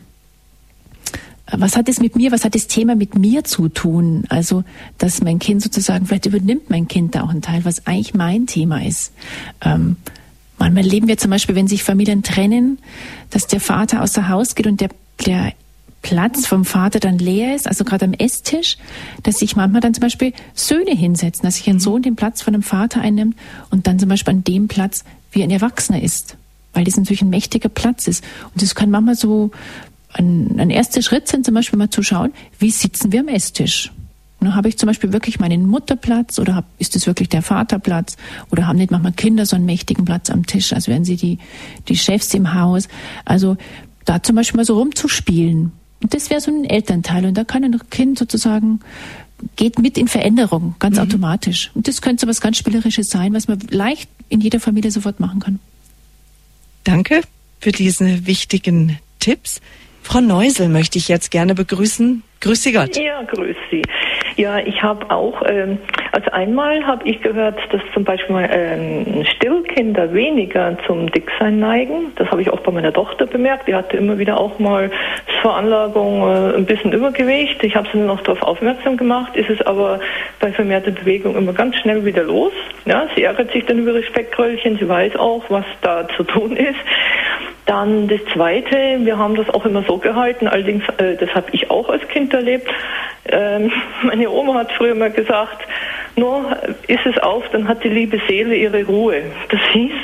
was hat das Thema mit mir zu tun? Also, dass mein Kind sozusagen, vielleicht übernimmt mein Kind da auch einen Teil, was eigentlich mein Thema ist. Manchmal leben wir zum Beispiel, wenn sich Familien trennen, dass der Vater außer Haus geht und der Platz vom Vater dann leer ist, also gerade am Esstisch, dass sich manchmal dann zum Beispiel Söhne hinsetzen, dass sich ein Sohn den Platz von dem Vater einnimmt und dann zum Beispiel an dem Platz wie ein Erwachsener ist, weil das natürlich ein mächtiger Platz ist. Und das kann manchmal so ein erster Schritt sein, zum Beispiel mal zu schauen, wie sitzen wir am Esstisch? Und habe ich zum Beispiel wirklich meinen Mutterplatz oder ist es wirklich der Vaterplatz? Oder haben nicht manchmal Kinder so einen mächtigen Platz am Tisch, als wären sie die Chefs im Haus? Also da zum Beispiel mal so rumzuspielen. Und das wäre so ein Elternteil. Und da kann ein Kind sozusagen, geht mit in Veränderung, ganz automatisch. Und das könnte so was ganz Spielerisches sein, was man leicht in jeder Familie sofort machen kann. Danke für diese wichtigen Tipps. Frau Neusel möchte ich jetzt gerne begrüßen. Grüß Sie Gott. Ja, grüß Sie. Ja, ich habe auch, also einmal habe ich gehört, dass zum Beispiel Stillkinder weniger zum Dicksein neigen. Das habe ich auch bei meiner Tochter bemerkt. Die hatte immer wieder auch mal Veranlagung, ein bisschen Übergewicht. Ich habe sie noch darauf aufmerksam gemacht. Ist es aber bei vermehrter Bewegung immer ganz schnell wieder los. Ja, sie ärgert sich dann über ihre Speckröllchen. Sie weiß auch, was da zu tun ist. Dann das Zweite, wir haben das auch immer so gehalten, allerdings, das habe ich auch als Kind erlebt. Meine Oma hat früher mal gesagt, nur ist es auf, dann hat die liebe Seele ihre Ruhe. Das hieß,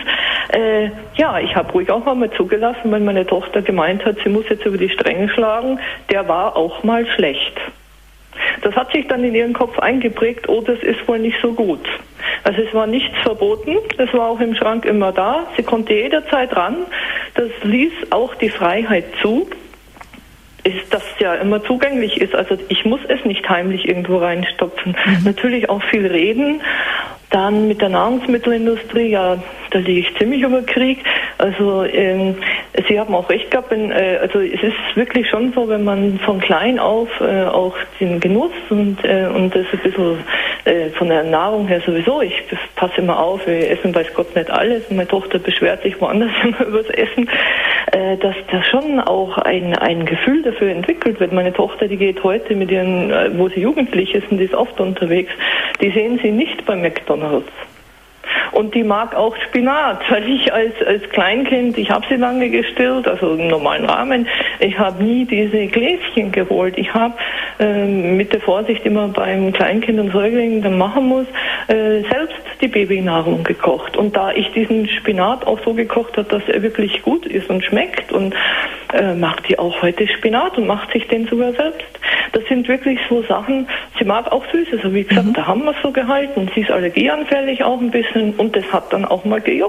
ich habe ruhig auch mal zugelassen, weil meine Tochter gemeint hat, sie muss jetzt über die Stränge schlagen, der war auch mal schlecht. Das hat sich dann in ihren Kopf eingeprägt, oh, das ist wohl nicht so gut. Also es war nichts verboten, es war auch im Schrank immer da, sie konnte jederzeit ran, das ließ auch die Freiheit zu, dass ja immer zugänglich ist, also ich muss es nicht heimlich irgendwo reinstopfen. Natürlich auch viel reden. Dann mit der Nahrungsmittelindustrie, ja, da liege ich ziemlich über Krieg. Also Sie haben auch recht gehabt, also es ist wirklich schon so, wenn man von klein auf auch den Genuss und das ein bisschen von der Nahrung her sowieso, ich passe immer auf, wir essen weiß Gott nicht alles und meine Tochter beschwert sich woanders immer über das Essen, dass da schon auch ein Gefühl dafür entwickelt wird. Meine Tochter, die geht heute mit ihren, wo sie jugendlich ist und die ist oft unterwegs, die sehen sie nicht bei McDonald's. Und die mag auch Spinat, weil ich als Kleinkind, ich habe sie lange gestillt, also im normalen Rahmen, ich habe nie diese Gläschen geholt. Ich habe mit der Vorsicht immer beim Kleinkind und Säugling dann machen muss, selbst die Babynahrung gekocht. Und da ich diesen Spinat auch so gekocht habe, dass er wirklich gut ist und schmeckt und mag die auch heute Spinat und macht sich den sogar selbst. Das sind wirklich so Sachen, sie mag auch Süßes, also wie gesagt, da haben wir es so gehalten. Sie ist allergieanfällig auch ein bisschen und das hat dann auch mal gejuckt.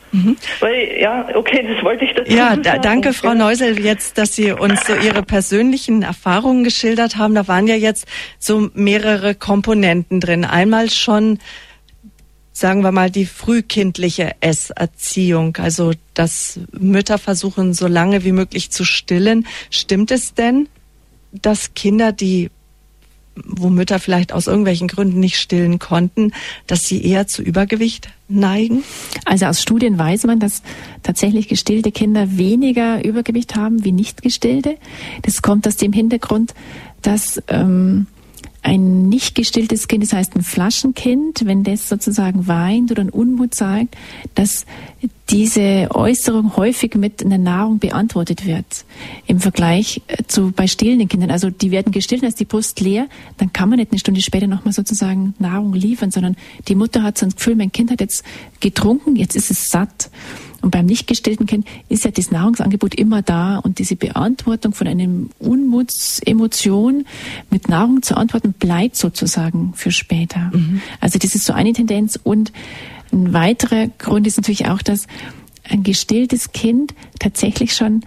Weil, ja, okay, das wollte ich dazu sagen. Ja, danke, Frau Neusel, jetzt, dass Sie uns so Ihre persönlichen Erfahrungen geschildert haben. Da waren ja jetzt so mehrere Komponenten drin. Einmal schon, sagen wir mal, die frühkindliche Esserziehung, also dass Mütter versuchen, so lange wie möglich zu stillen. Stimmt es denn, dass Kinder, wo Mütter vielleicht aus irgendwelchen Gründen nicht stillen konnten, dass sie eher zu Übergewicht neigen? Also aus Studien weiß man, dass tatsächlich gestillte Kinder weniger Übergewicht haben wie nicht gestillte. Das kommt aus dem Hintergrund, dass ein nicht gestilltes Kind, das heißt ein Flaschenkind, wenn das sozusagen weint oder einen Unmut zeigt, dass diese Äußerung häufig mit einer Nahrung beantwortet wird. Im Vergleich zu bei stillenden Kindern. Also die werden gestillt, dann ist die Brust leer, dann kann man nicht eine Stunde später nochmal sozusagen Nahrung liefern, sondern die Mutter hat so ein Gefühl, mein Kind hat jetzt getrunken, jetzt ist es satt. Und beim nicht gestillten Kind ist ja das Nahrungsangebot immer da und diese Beantwortung von einem Unmutsemotion mit Nahrung zu antworten bleibt sozusagen für später. Also das ist so eine Tendenz. Und ein weiterer Grund ist natürlich auch, dass ein gestilltes Kind tatsächlich schon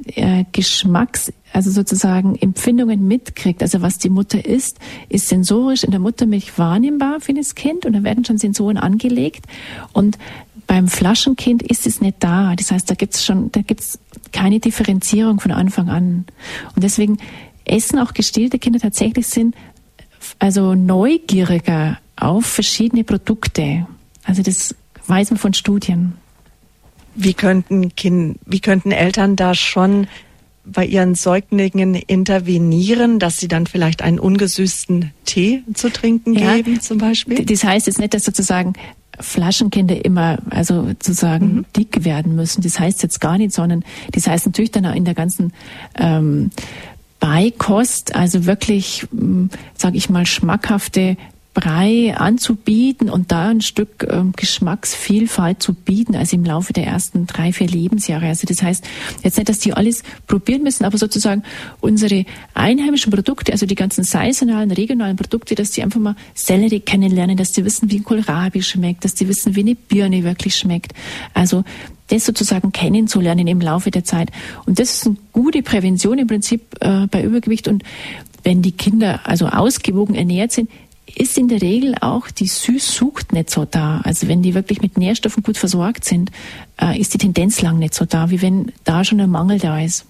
also sozusagen Empfindungen mitkriegt. Also was die Mutter isst, ist sensorisch in der Muttermilch wahrnehmbar für das Kind und da werden schon Sensoren angelegt. Und beim Flaschenkind ist es nicht da. Das heißt, da gibt's keine Differenzierung von Anfang an. Und deswegen essen auch gestillte Kinder tatsächlich sind also neugieriger auf verschiedene Produkte. Also das weiß man von Studien. Wie könnten Eltern da schon bei ihren Säuglingen intervenieren, dass sie dann vielleicht einen ungesüßten Tee zu trinken geben, zum Beispiel? Das heißt jetzt nicht, dass sozusagen Flaschenkinder immer, also sozusagen dick werden müssen. Das heißt jetzt gar nicht, sondern das heißt natürlich dann auch in der ganzen Beikost, also wirklich, sage ich mal, schmackhafte Brei anzubieten und da ein Stück Geschmacksvielfalt zu bieten, also im Laufe der ersten 3-4 Lebensjahre. Also das heißt jetzt nicht, dass die alles probieren müssen, aber sozusagen unsere einheimischen Produkte, also die ganzen saisonalen, regionalen Produkte, dass die einfach mal Sellerie kennenlernen, dass die wissen, wie ein Kohlrabi schmeckt, dass die wissen, wie eine Birne wirklich schmeckt. Also das sozusagen kennenzulernen im Laufe der Zeit. Und das ist eine gute Prävention im Prinzip bei Übergewicht. Und wenn die Kinder also ausgewogen ernährt sind, ist in der Regel auch die Süßsucht nicht so da. Also wenn die wirklich mit Nährstoffen gut versorgt sind, ist die Tendenz lang nicht so da, wie wenn da schon ein Mangel da ist.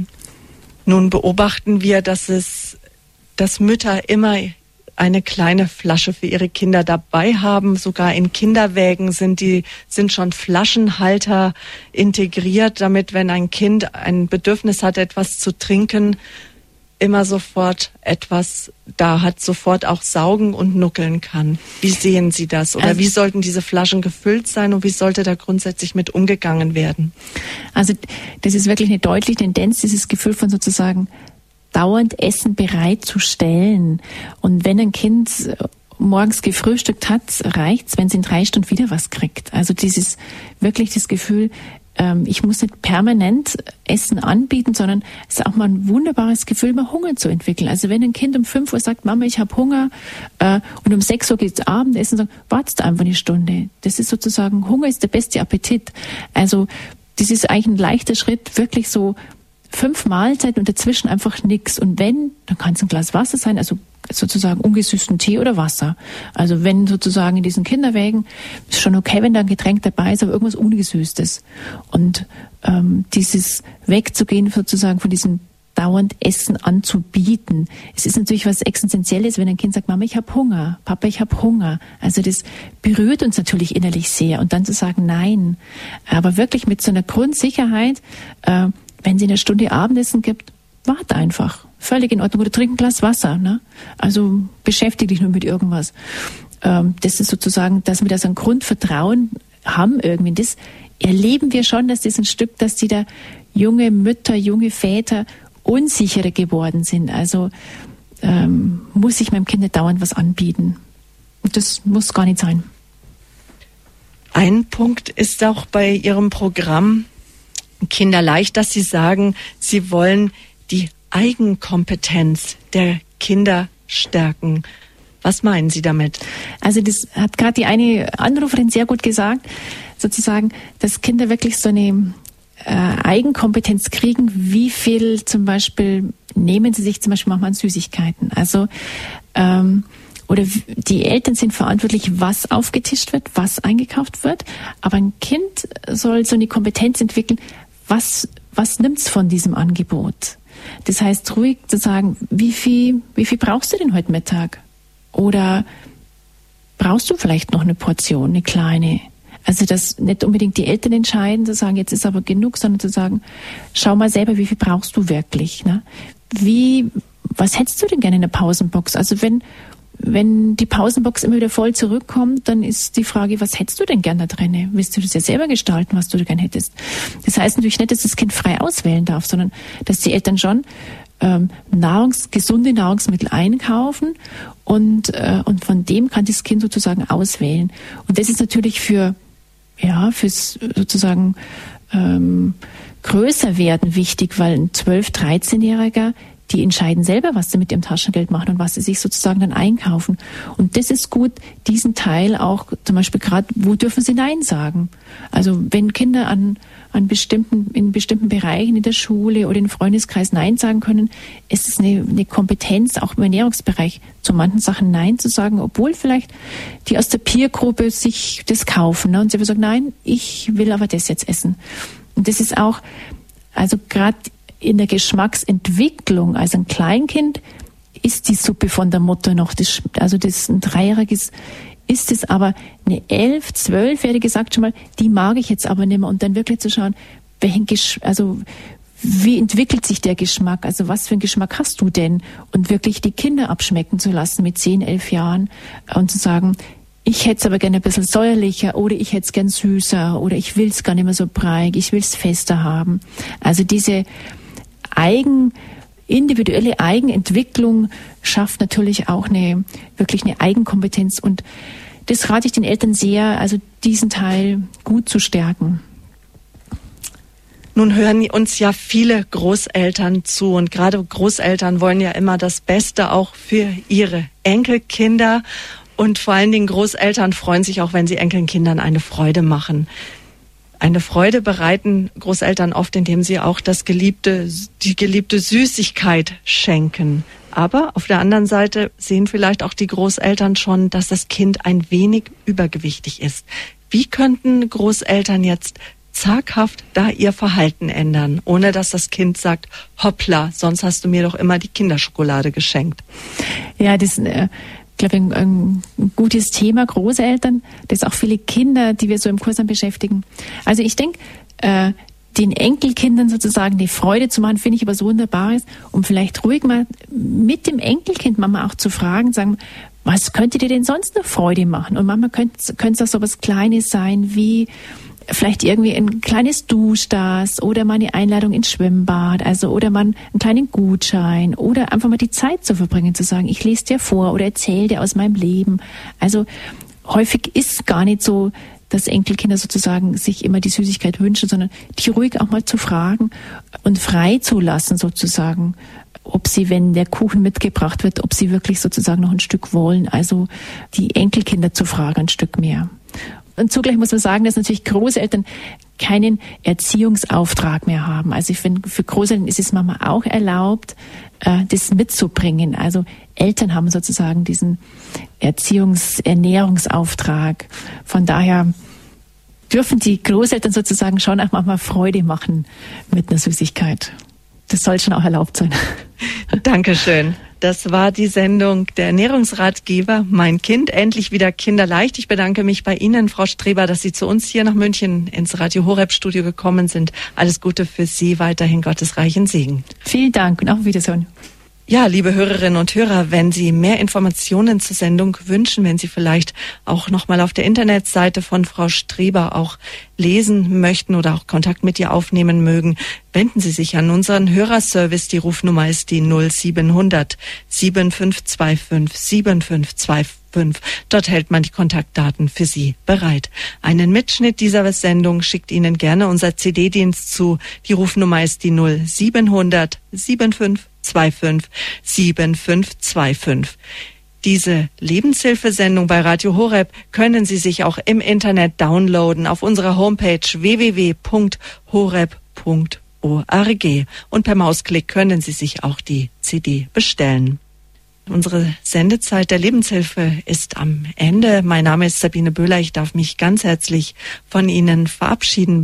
Nun beobachten wir, dass Mütter immer eine kleine Flasche für ihre Kinder dabei haben. Sogar in Kinderwägen sind schon Flaschenhalter integriert, damit, wenn ein Kind ein Bedürfnis hat, etwas zu trinken, immer sofort etwas da hat, sofort auch saugen und nuckeln kann. Wie sehen Sie das? Oder wie sollten diese Flaschen gefüllt sein und wie sollte da grundsätzlich mit umgegangen werden? Also das ist wirklich eine deutliche Tendenz, dieses Gefühl von sozusagen dauernd Essen bereitzustellen. Und wenn ein Kind morgens gefrühstückt hat, reicht's, wenn es in 3 Stunden wieder was kriegt. Also dieses wirklich das Gefühl, ich muss nicht permanent Essen anbieten, sondern es ist auch mal ein wunderbares Gefühl, mal Hunger zu entwickeln. Also wenn ein Kind um 5 Uhr sagt, Mama, ich habe Hunger, und um 6 Uhr geht's Abendessen, sagt, wartest einfach eine Stunde. Das ist sozusagen, Hunger ist der beste Appetit. Also das ist eigentlich ein leichter Schritt, wirklich so 5 Mahlzeiten und dazwischen einfach nichts. Und wenn, dann kann es ein Glas Wasser sein, also sozusagen ungesüßten Tee oder Wasser. Also wenn sozusagen in diesen Kinderwägen, ist schon okay, wenn da ein Getränk dabei ist, aber irgendwas Ungesüßtes. Und dieses wegzugehen sozusagen von diesem dauernd Essen anzubieten. Es ist natürlich was Existenzielles, wenn ein Kind sagt, Mama, ich habe Hunger, Papa, ich habe Hunger. Also das berührt uns natürlich innerlich sehr. Und dann zu sagen, nein. Aber wirklich mit so einer Grundsicherheit, wenn sie eine Stunde Abendessen gibt, warte einfach. Völlig in Ordnung. Oder trink ein Glas Wasser. Ne? Also beschäftige dich nur mit irgendwas. Das ist sozusagen, dass wir da so ein Grundvertrauen haben irgendwie. Das erleben wir schon, dass das ein Stück, dass die da junge Mütter, junge Väter unsicherer geworden sind. Also muss ich meinem Kind nicht dauernd was anbieten. Und das muss gar nicht sein. Ein Punkt ist auch bei Ihrem Programm Kinderleicht, dass Sie sagen, Sie wollen die Eigenkompetenz der Kinder stärken. Was meinen Sie damit? Also das hat gerade die eine Anruferin sehr gut gesagt, sozusagen, dass Kinder wirklich so eine Eigenkompetenz kriegen, wie viel zum Beispiel nehmen sie sich zum Beispiel manchmal an Süßigkeiten. Also oder die Eltern sind verantwortlich, was aufgetischt wird, was eingekauft wird. Aber ein Kind soll so eine Kompetenz entwickeln, was nimmt's von diesem Angebot? Das heißt, ruhig zu sagen, wie viel brauchst du denn heute Mittag? Oder brauchst du vielleicht noch eine Portion, eine kleine? Also, dass nicht unbedingt die Eltern entscheiden, zu sagen, jetzt ist aber genug, sondern zu sagen, schau mal selber, wie viel brauchst du wirklich? Ne? Was hättest du denn gerne in der Pausenbox? Also, wenn die Pausenbox immer wieder voll zurückkommt, dann ist die Frage, was hättest du denn gerne da drin? Willst du das ja selber gestalten, was du da gerne hättest? Das heißt natürlich nicht, dass das Kind frei auswählen darf, sondern dass die Eltern schon gesunde Nahrungsmittel einkaufen und von dem kann das Kind sozusagen auswählen. Und das ist natürlich fürs sozusagen größer werden wichtig, weil ein 12-, 13-Jähriger, die entscheiden selber, was sie mit ihrem Taschengeld machen und was sie sich sozusagen dann einkaufen. Und das ist gut, diesen Teil auch zum Beispiel gerade, wo dürfen sie Nein sagen? Also wenn Kinder in bestimmten Bereichen in der Schule oder im Freundeskreis Nein sagen können, ist es eine Kompetenz, auch im Ernährungsbereich zu manchen Sachen Nein zu sagen, obwohl vielleicht die aus der Peergruppe sich das kaufen. Ne? Und sie sagen, nein, ich will aber das jetzt essen. Und das ist auch, also gerade in der Geschmacksentwicklung, also ein Kleinkind ist die Suppe von der Mutter noch, das ein Dreijähriges ist es, aber eine 11-, 12-Jährige sagt schon mal, die mag ich jetzt aber nicht mehr und dann wirklich zu schauen, wie entwickelt sich der Geschmack, also was für einen Geschmack hast du denn und wirklich die Kinder abschmecken zu lassen mit 10, 11 Jahren und zu sagen, ich hätte es aber gerne ein bisschen säuerlicher oder ich hätte es gern süßer oder ich will es gar nicht mehr so breiig, ich will es fester haben. Also diese individuelle Eigenentwicklung schafft natürlich auch wirklich eine Eigenkompetenz und das rate ich den Eltern sehr, also diesen Teil gut zu stärken. Nun hören uns ja viele Großeltern zu und gerade Großeltern wollen ja immer das Beste auch für ihre Enkelkinder und vor allen Dingen Großeltern freuen sich auch, wenn sie Enkelkindern eine Freude machen. Eine Freude bereiten Großeltern oft, indem sie auch die geliebte Süßigkeit schenken. Aber auf der anderen Seite sehen vielleicht auch die Großeltern schon, dass das Kind ein wenig übergewichtig ist. Wie könnten Großeltern jetzt zaghaft da ihr Verhalten ändern, ohne dass das Kind sagt, hoppla, sonst hast du mir doch immer die Kinderschokolade geschenkt? Ja, das ich glaube, ein gutes Thema, Großeltern, das auch viele Kinder, die wir so im Kurs beschäftigen. Also ich denke, den Enkelkindern sozusagen die Freude zu machen, finde ich aber so wunderbar ist, um vielleicht ruhig mal mit dem Enkelkind Mama auch zu fragen, sagen, was könnte dir denn sonst noch Freude machen? Und Mama könnte es auch so was Kleines sein, wie vielleicht irgendwie ein kleines Duschdas oder mal eine Einladung ins Schwimmbad, also oder mal einen kleinen Gutschein oder einfach mal die Zeit zu verbringen, zu sagen, ich lese dir vor oder erzähle dir aus meinem Leben. Also häufig ist gar nicht so, dass Enkelkinder sozusagen sich immer die Süßigkeit wünschen, sondern die ruhig auch mal zu fragen und frei zu lassen sozusagen, ob sie, wenn der Kuchen mitgebracht wird, ob sie wirklich sozusagen noch ein Stück wollen. Also die Enkelkinder zu fragen, ein Stück mehr. Und zugleich muss man sagen, dass natürlich Großeltern keinen Erziehungsauftrag mehr haben. Also ich finde, für Großeltern ist es Mama auch erlaubt, das mitzubringen. Also Eltern haben sozusagen diesen Ernährungsauftrag. Von daher dürfen die Großeltern sozusagen schon auch manchmal Freude machen mit einer Süßigkeit. Das soll schon auch erlaubt sein. Dankeschön. Das war die Sendung der Ernährungsratgeber. Mein Kind, endlich wieder kinderleicht. Ich bedanke mich bei Ihnen, Frau Streber, dass Sie zu uns hier nach München ins Radio Horeb Studio gekommen sind. Alles Gute für Sie, weiterhin Gottes reichen Segen. Vielen Dank und auf Wiedersehen. Ja, liebe Hörerinnen und Hörer, wenn Sie mehr Informationen zur Sendung wünschen, wenn Sie vielleicht auch nochmal auf der Internetseite von Frau Streber auch lesen möchten oder auch Kontakt mit ihr aufnehmen mögen, wenden Sie sich an unseren Hörerservice. Die Rufnummer ist die 0700 7525 7525. Dort hält man die Kontaktdaten für Sie bereit. Einen Mitschnitt dieser Sendung schickt Ihnen gerne unser CD-Dienst zu. Die Rufnummer ist die 0700 7525 7525. Diese Lebenshilfesendung bei Radio Horeb können Sie sich auch im Internet downloaden auf unserer Homepage www.horeb.org. Und per Mausklick können Sie sich auch die CD bestellen. Unsere Sendezeit der Lebenshilfe ist am Ende. Mein Name ist Sabine Böhler. Ich darf mich ganz herzlich von Ihnen verabschieden.